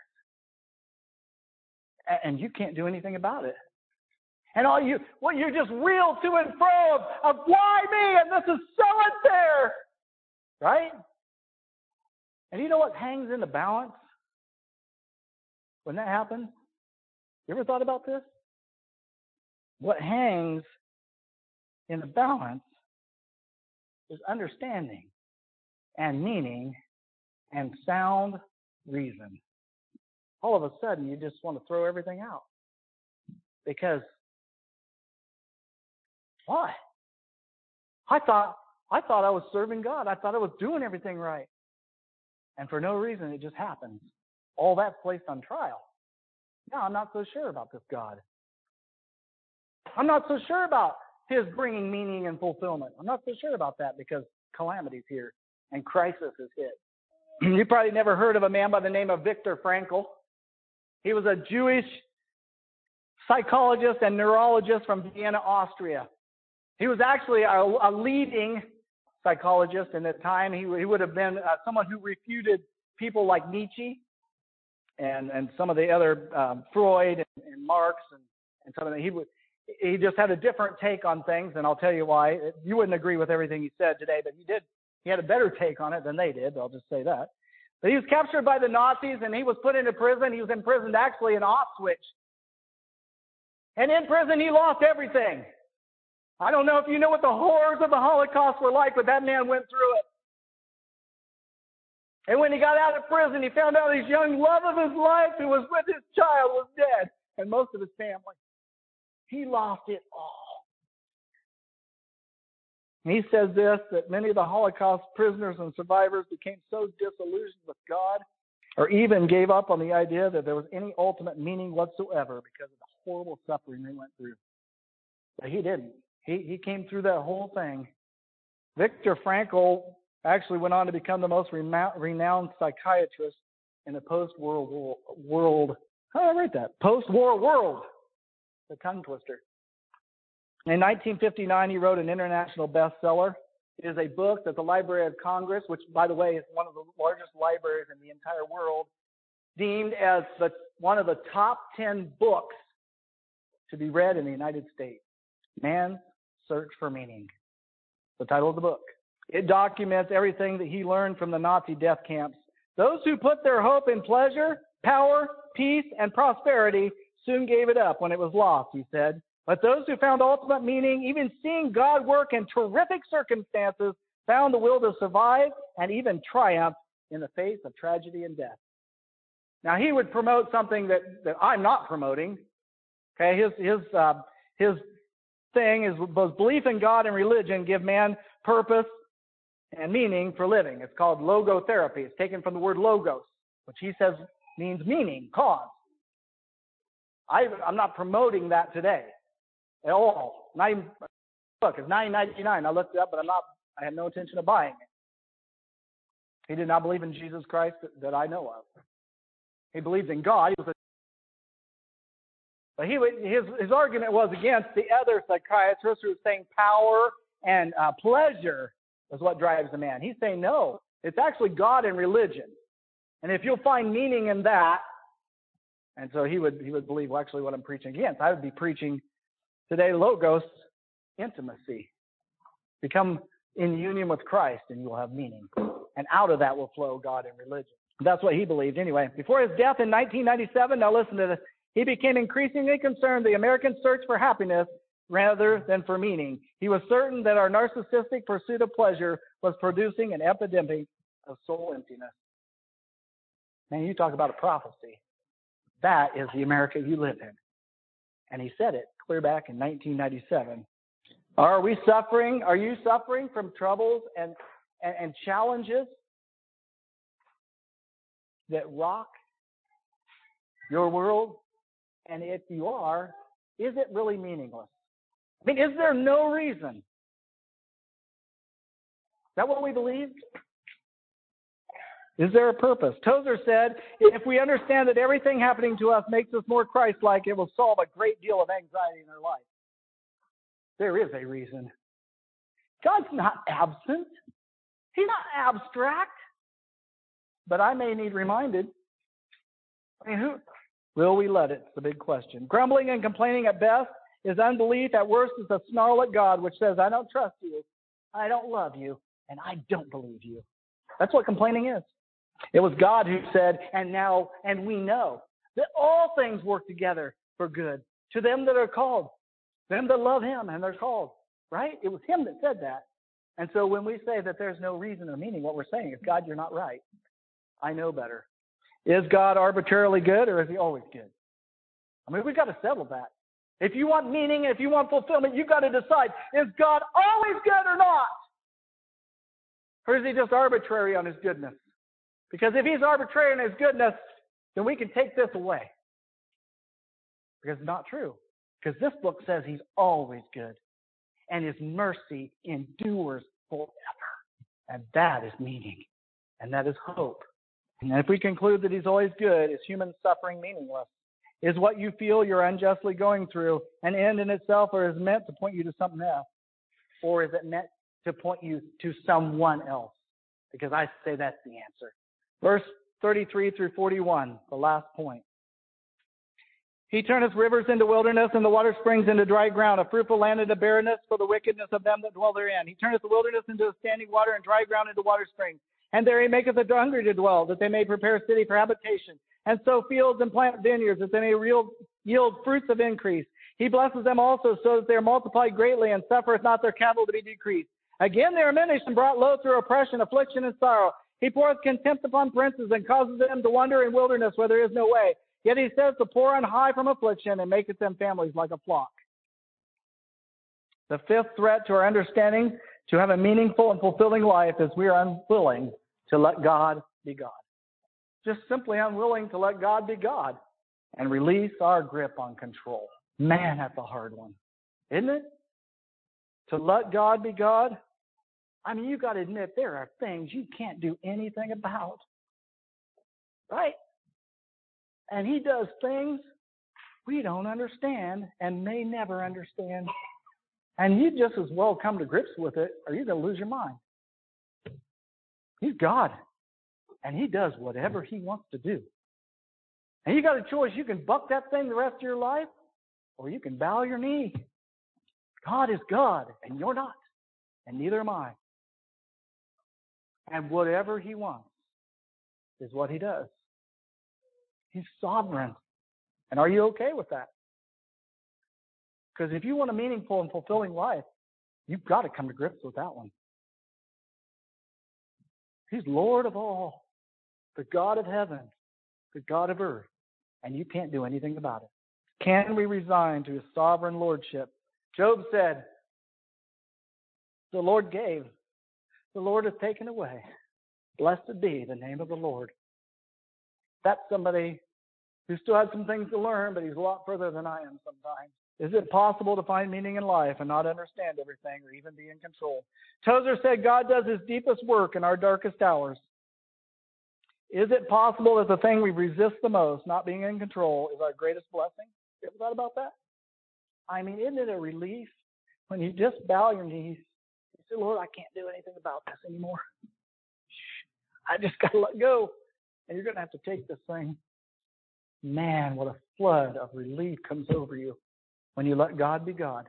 And, and you can't do anything about it. And all you, well, you're just reeled to and fro of, of why me, and this is so unfair, right? And you know what hangs in the balance when that happens? You ever thought about this? What hangs in the balance is understanding and meaning and sound reason. All of a sudden, you just want to throw everything out. Because, why? I thought, I thought I was serving God. I thought I was doing everything right. And for no reason, it just happens. All that's placed on trial. Now, I'm not so sure about this God. I'm not so sure about his bringing meaning and fulfillment. I'm not so sure about that because calamity's here and crisis is hit. You probably never heard of a man by the name of Viktor Frankl. He was a Jewish psychologist and neurologist from Vienna, Austria. He was actually a, a leading psychologist in that time. He, he would have been uh, someone who refuted people like Nietzsche and, and some of the other um, Freud and, and Marx and, and some of the, he would he just had a different take on things, and I'll tell you why. You wouldn't agree with everything he said today, but he did. He had a better take on it than they did. I'll just say that. But he was captured by the Nazis, and he was put into prison. He was imprisoned actually in Auschwitz. And in prison, he lost everything. I don't know if you know what the horrors of the Holocaust were like, but that man went through it. And when he got out of prison, he found out his young love of his life, who was with his child, was dead, and most of his family. He lost it all. And he says this, that many of the Holocaust prisoners and survivors became so disillusioned with God, or even gave up on the idea that there was any ultimate meaning whatsoever because of the horrible suffering they went through. But he didn't. He, he came through that whole thing. Viktor Frankl actually went on to become the most renowned psychiatrist in the post-war world. world how did I write that? Post-war world. The tongue twister. In nineteen fifty-nine, he wrote an international bestseller. It is a book that the Library of Congress, which, by the way, is one of the largest libraries in the entire world, deemed as the, one of the top ten books to be read in the United States. Man's Search for Meaning. The title of the book. It documents everything that he learned from the Nazi death camps. Those who put their hope in pleasure, power, peace, and prosperity soon gave it up when it was lost, he said. But those who found ultimate meaning, even seeing God work in terrific circumstances, found the will to survive and even triumph in the face of tragedy and death. Now, he would promote something that, that I'm not promoting. Okay, his his uh, his thing is both belief in God and religion give man purpose and meaning for living. It's called logotherapy. It's taken from the word logos, which he says means meaning, cause. I, I'm not promoting that today at all. Not even, look, it's nine ninety-nine. I looked it up, but I'm not. I had no intention of buying it. He did not believe in Jesus Christ that, that I know of. He believed in God. He was a, but he his his argument was against the other psychiatrists who were saying power and uh, pleasure is what drives a man. He's saying no, it's actually God and religion, and if you'll find meaning in that. And so he would he would believe, well, actually what I'm preaching against. I would be preaching today logos, intimacy. Become in union with Christ and you will have meaning. And out of that will flow God and religion. That's what he believed anyway. Before his death in nineteen ninety-seven, now listen to this, he became increasingly concerned the American search for happiness rather than for meaning. He was certain that our narcissistic pursuit of pleasure was producing an epidemic of soul emptiness. Man, you talk about a prophecy. That is the America you live in. And he said it clear back in nineteen ninety-seven. Are we suffering? Are you suffering from troubles and, and, and challenges that rock your world? And if you are, is it really meaningless? I mean, is there no reason? Is that what we believe? Is there a purpose? Tozer said, if we understand that everything happening to us makes us more Christ-like, it will solve a great deal of anxiety in our life. There is a reason. God's not absent. He's not abstract. But I may need reminded. I mean, who will we let it? It's the big question. Grumbling and complaining at best is unbelief. At worst, it's a snarl at God, which says, I don't trust you, I don't love you, and I don't believe you. That's what complaining is. It was God who said, and now, and we know that all things work together for good to them that are called, them that love him and they're called, right? It was him that said that. And so when we say that there's no reason or meaning, what we're saying is, God, you're not right. I know better. Is God arbitrarily good or is he always good? I mean, we've got to settle that. If you want meaning, if you want fulfillment, you've got to decide, is God always good or not? Or is he just arbitrary on his goodness? Because if he's arbitrary in his goodness, then we can take this away. Because it's not true. Because this book says he's always good. And his mercy endures forever. And that is meaning. And that is hope. And if we conclude that he's always good, is human suffering meaningless? Is what you feel you're unjustly going through an end in itself, or is it meant to point you to something else? Or is it meant to point you to someone else, because I say that's the answer. Verse thirty-three through forty-one, the last point. He turneth rivers into wilderness, and the water springs into dry ground, a fruitful land into barrenness for the wickedness of them that dwell therein. He turneth the wilderness into a standing water, and dry ground into water springs. And there he maketh the hungry to dwell, that they may prepare a city for habitation, and sow fields and plant vineyards, that they may yield, yield fruits of increase. He blesses them also, so that they are multiplied greatly, and suffereth not their cattle to be decreased. Again they are diminished and brought low through oppression, affliction, and sorrow. He poureth contempt upon princes, and causes them to wander in wilderness where there is no way. Yet he says to pour on high from affliction, and maketh them families like a flock. The fifth threat to our understanding to have a meaningful and fulfilling life is we are unwilling to let God be God. Just simply unwilling to let God be God and release our grip on control. Man, that's a hard one, isn't it? To let God be God. I mean, you got to admit there are things you can't do anything about, right? And he does things we don't understand and may never understand. And you just as well come to grips with it, or you're going to lose your mind. He's God, and he does whatever he wants to do. And you got a choice. You can buck that thing the rest of your life, or you can bow your knee. God is God, and you're not, and neither am I. And whatever he wants is what he does. He's sovereign. And are you okay with that? Because if you want a meaningful and fulfilling life, you've got to come to grips with that one. He's Lord of all, the God of heaven, the God of earth, and you can't do anything about it. Can we resign to his sovereign lordship? Job said, the Lord gave, the Lord has taken away. Blessed be the name of the Lord. That's somebody who still has some things to learn, but he's a lot further than I am sometimes. Is it possible to find meaning in life and not understand everything or even be in control? Tozer said God does his deepest work in our darkest hours. Is it possible that the thing we resist the most, not being in control, is our greatest blessing? You ever thought about that? I mean, isn't it a relief when you just bow your knees? You say, Lord, I can't do anything about this anymore. I just got to let go. And you're going to have to take this thing. Man, what a flood of relief comes over you when you let God be God.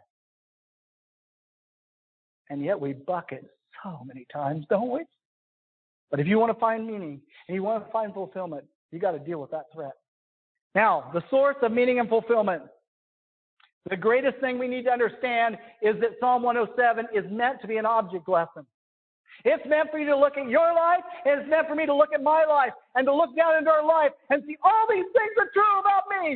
And yet we buck it so many times, don't we? But if you want to find meaning and you want to find fulfillment, you got to deal with that threat. Now, the source of meaning and fulfillment. The greatest thing we need to understand is that Psalm one oh seven is meant to be an object lesson. It's meant for you to look at your life, and it's meant for me to look at my life, and to look down into our life and see all these things are true about me.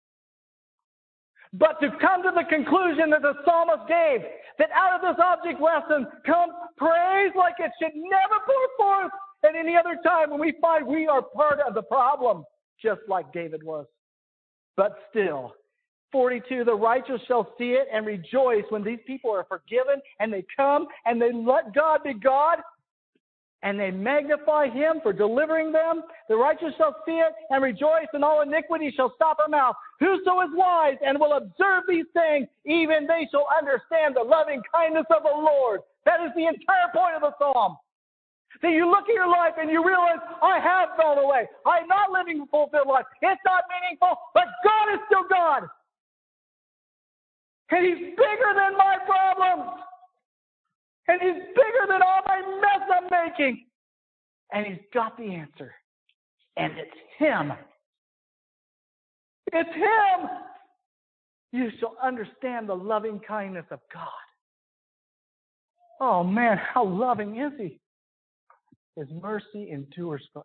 But to come to the conclusion that the psalmist gave, that out of this object lesson comes praise like it should never pour forth at any other time when we find we are part of the problem, just like David was. But still, forty-two, the righteous shall see it and rejoice when these people are forgiven and they come and they let God be God and they magnify him for delivering them. The righteous shall see it and rejoice, and all iniquity shall stop her mouth. Whoso is wise and will observe these things, even they shall understand the loving kindness of the Lord. That is the entire point of the psalm. That you look at your life and you realize, I have fallen away. I'm not living a fulfilled life. It's not meaningful, but God is still God. And he's bigger than my problems. And he's bigger than all my mess I'm making. And he's got the answer. And it's him. It's him. You shall understand the loving kindness of God. Oh man, how loving is he? His mercy endures forever.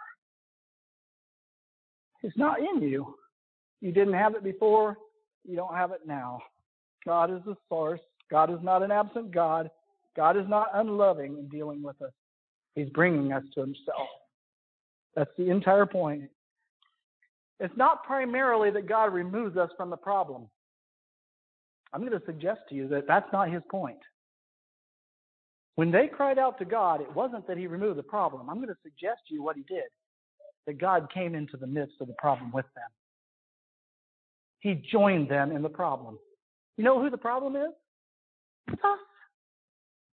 It's not in you. You didn't have it before. You don't have it now. God is the source. God is not an absent God. God is not unloving in dealing with us. He's bringing us to himself. That's the entire point. It's not primarily that God removes us from the problem. I'm going to suggest to you that that's not his point. When they cried out to God, it wasn't that he removed the problem. I'm going to suggest to you what he did. That God came into the midst of the problem with them. He joined them in the problem. You know who the problem is? It's us.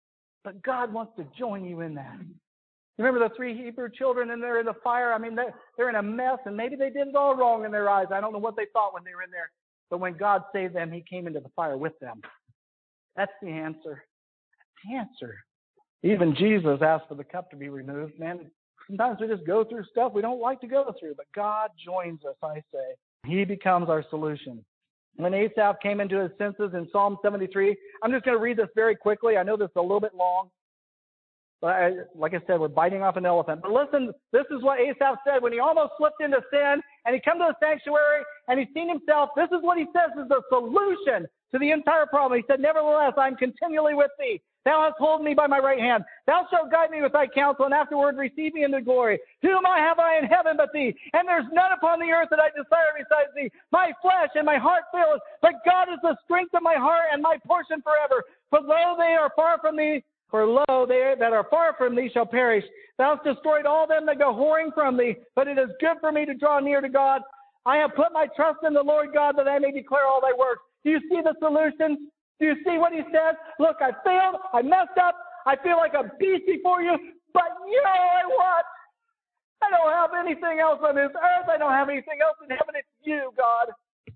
But God wants to join you in that. Remember the three Hebrew children and they're in the fire? I mean, they're, they're in a mess, and maybe they did it all wrong in their eyes. I don't know what they thought when they were in there. But when God saved them, He came into the fire with them. That's the answer. That's the answer. Even Jesus asked for the cup to be removed. Man, sometimes we just go through stuff we don't like to go through, but God joins us, I say. He becomes our solution. When Asaph came into his senses in Psalm seventy-three, I'm just going to read this very quickly. I know this is a little bit long. But I, like I said, we're biting off an elephant. But listen, this is what Asaph said when he almost slipped into sin and he come to the sanctuary and he's seen himself. This is what he says is the solution to the entire problem. He said, nevertheless, I'm continually with thee. Thou hast holden me by my right hand. Thou shalt guide me with thy counsel, and afterward receive me into glory. Whom I have I in heaven but thee? And there's none upon the earth that I desire besides thee. My flesh and my heart faileth, but God is the strength of my heart and my portion forever. For lo, they are far from thee. For lo, they that are far from thee shall perish. Thou hast destroyed all them that go whoring from thee. But it is good for me to draw near to God. I have put my trust in the Lord God, that I may declare all thy works. Do you see the solution? Do you see what he says? Look, I failed. I messed up. I feel like a beast before you. But you know I want. I don't have anything else on this earth. I don't have anything else in heaven. It's you, God.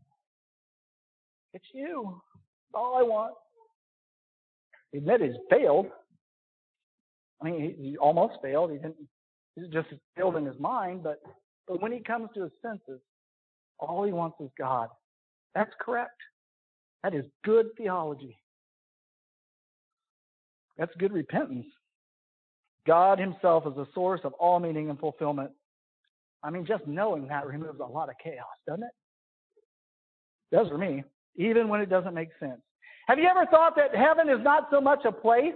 It's you. That's all I want. He admitted he failed. I mean, he, he almost failed. He didn't. He just failed in his mind. But, but when he comes to his senses, all he wants is God. That's correct. That is good theology. That's good repentance. God himself is the source of all meaning and fulfillment. I mean, just knowing that removes a lot of chaos, doesn't it? It does for me, even when it doesn't make sense. Have you ever thought that heaven is not so much a place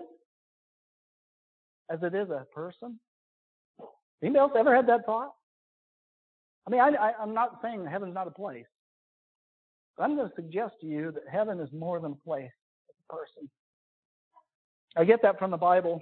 as it is a person? Anybody else ever had that thought? I mean, I, I, I'm not saying heaven's not a place. I'm going to suggest to you that heaven is more than a place, it's a person. I get that from the Bible.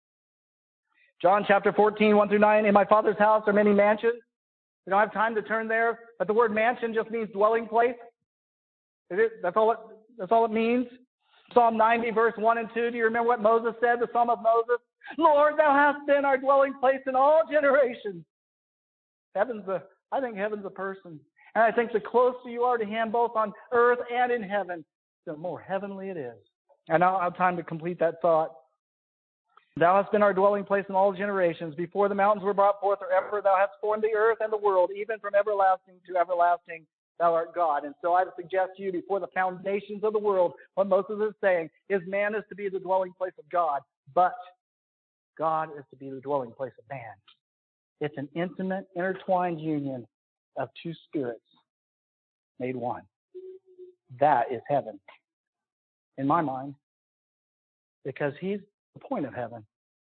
John chapter fourteen, one through nine, in my Father's house are many mansions. We don't have time to turn there, but the word mansion just means dwelling place. It is, that's all it, that's all it means. Psalm ninety, verse one and two, do you remember what Moses said, the Psalm of Moses? Lord, thou hast been our dwelling place in all generations. Heaven's a, I think heaven's a person. And I think the closer you are to him, both on earth and in heaven, the more heavenly it is. And I'll have time to complete that thought. Thou hast been our dwelling place in all generations. Before the mountains were brought forth, or ever thou hast formed the earth and the world, even from everlasting to everlasting, thou art God. And so I would suggest to you, before the foundations of the world, what Moses is saying is man is to be the dwelling place of God, but God is to be the dwelling place of man. It's an intimate, intertwined union of two spirits made one. That is heaven, in my mind, because he's the point of heaven.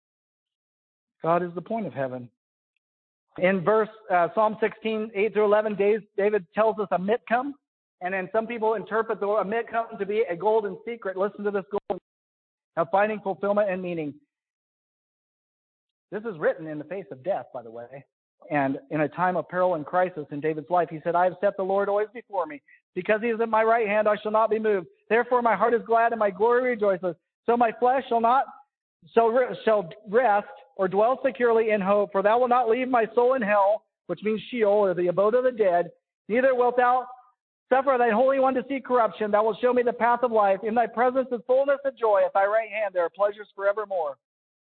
God is the point of heaven. In verse uh, Psalm sixteen, eight through eleven, David tells us a miktam, and then some people interpret the word miktam to be a golden secret. Listen to this golden of finding fulfillment and meaning. This is written in the face of death, by the way. And in a time of peril and crisis in David's life, he said, I have set the Lord always before me. Because he is at my right hand, I shall not be moved. Therefore my heart is glad and my glory rejoices. So my flesh shall not shall, shall rest or dwell securely in hope. For thou wilt not leave my soul in hell, which means Sheol, or the abode of the dead. Neither wilt thou suffer thy Holy One to see corruption. Thou wilt show me the path of life. In thy presence is fullness of joy. At thy right hand there are pleasures forevermore.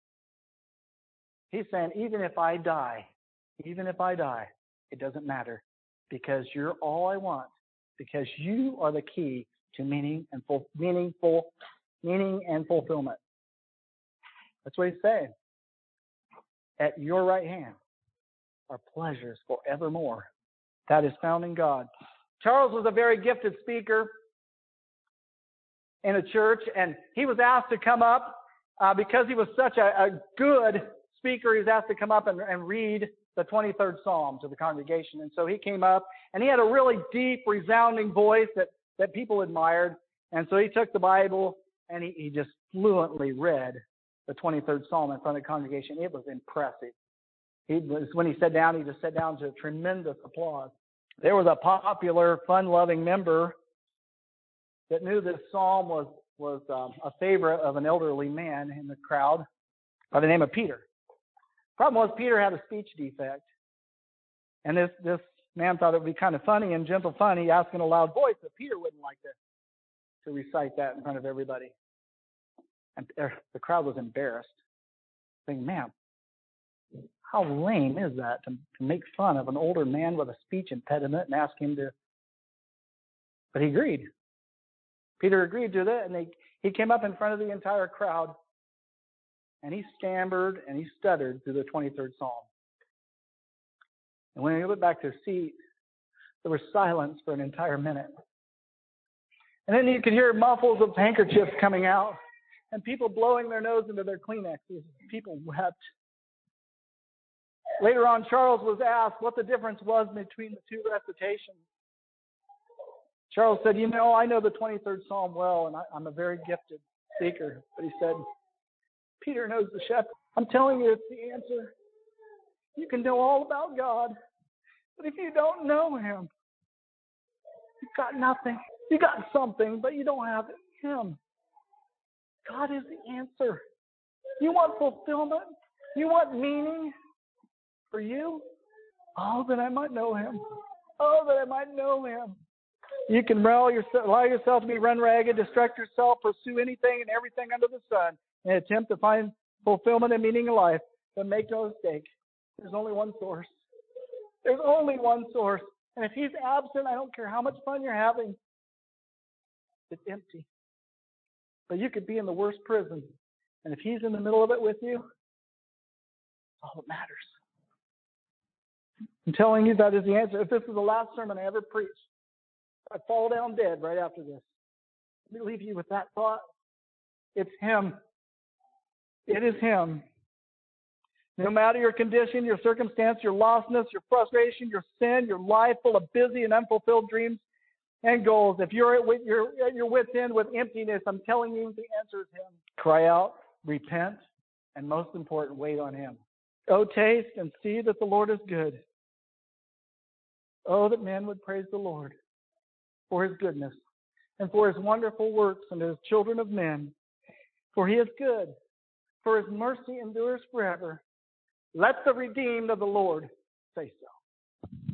He's saying, even if I die, even if I die, it doesn't matter, because you're all I want, because you are the key to meaning and full, meaningful, meaning and fulfillment. That's what he's saying. At your right hand are pleasures forevermore. That is found in God. Charles was a very gifted speaker in a church, and he was asked to come up uh, because he was such a, a good speaker. He was asked to come up and, and read the twenty-third Psalm to the congregation. And so he came up, and he had a really deep, resounding voice that, that people admired. And so he took the Bible, and he, he just fluently read the twenty-third Psalm in front of the congregation. It was impressive. He was, when he sat down, he just sat down to tremendous applause. There was a popular, fun-loving member that knew this psalm was was um, a favorite of an elderly man in the crowd by the name of Peter. Problem was, Peter had a speech defect. And this, this man thought it would be kind of funny and gentle fun. He asked in a loud voice, but Peter wouldn't like to, to recite that in front of everybody. And the crowd was embarrassed, thinking, man, how lame is that to, to make fun of an older man with a speech impediment and ask him to. But he agreed. Peter agreed to that, and they, he came up in front of the entire crowd, and he stammered and he stuttered through the twenty-third Psalm. And when he went back to his seat, there was silence for an entire minute. And then you could hear muffles of handkerchiefs coming out and people blowing their nose into their Kleenexes. People wept. Later on, Charles was asked what the difference was between the two recitations. Charles said, you know, I know the twenty-third Psalm well, and I, I'm a very gifted speaker. But he said, Peter knows the shepherd. I'm telling you, it's the answer. You can know all about God, but if you don't know Him, you've got nothing. You got something, but you don't have Him. God is the answer. You want fulfillment? You want meaning for you? Oh, that I might know Him. Oh, that I might know Him. You can allow yourself, allow yourself to be run ragged, distract yourself, pursue anything and everything under the sun, and attempt to find fulfillment and meaning in life. But make no mistake, there's only one source. There's only one source. And if He's absent, I don't care how much fun you're having, it's empty. But you could be in the worst prison, and if He's in the middle of it with you, that's all that matters. I'm telling you, that is the answer. If this is the last sermon I ever preach, I fall down dead right after this. Let me leave you with that thought. It's Him. It is Him. No matter your condition, your circumstance, your lostness, your frustration, your sin, your life full of busy and unfulfilled dreams and goals, if you're at your, at your wit's end with emptiness, I'm telling you the answer is Him. Cry out, repent, and most important, wait on Him. Oh, taste and see that the Lord is good. Oh, that men would praise the Lord for His goodness and for His wonderful works unto His children of men. For He is good, for His mercy endures forever. Let the redeemed of the Lord say so.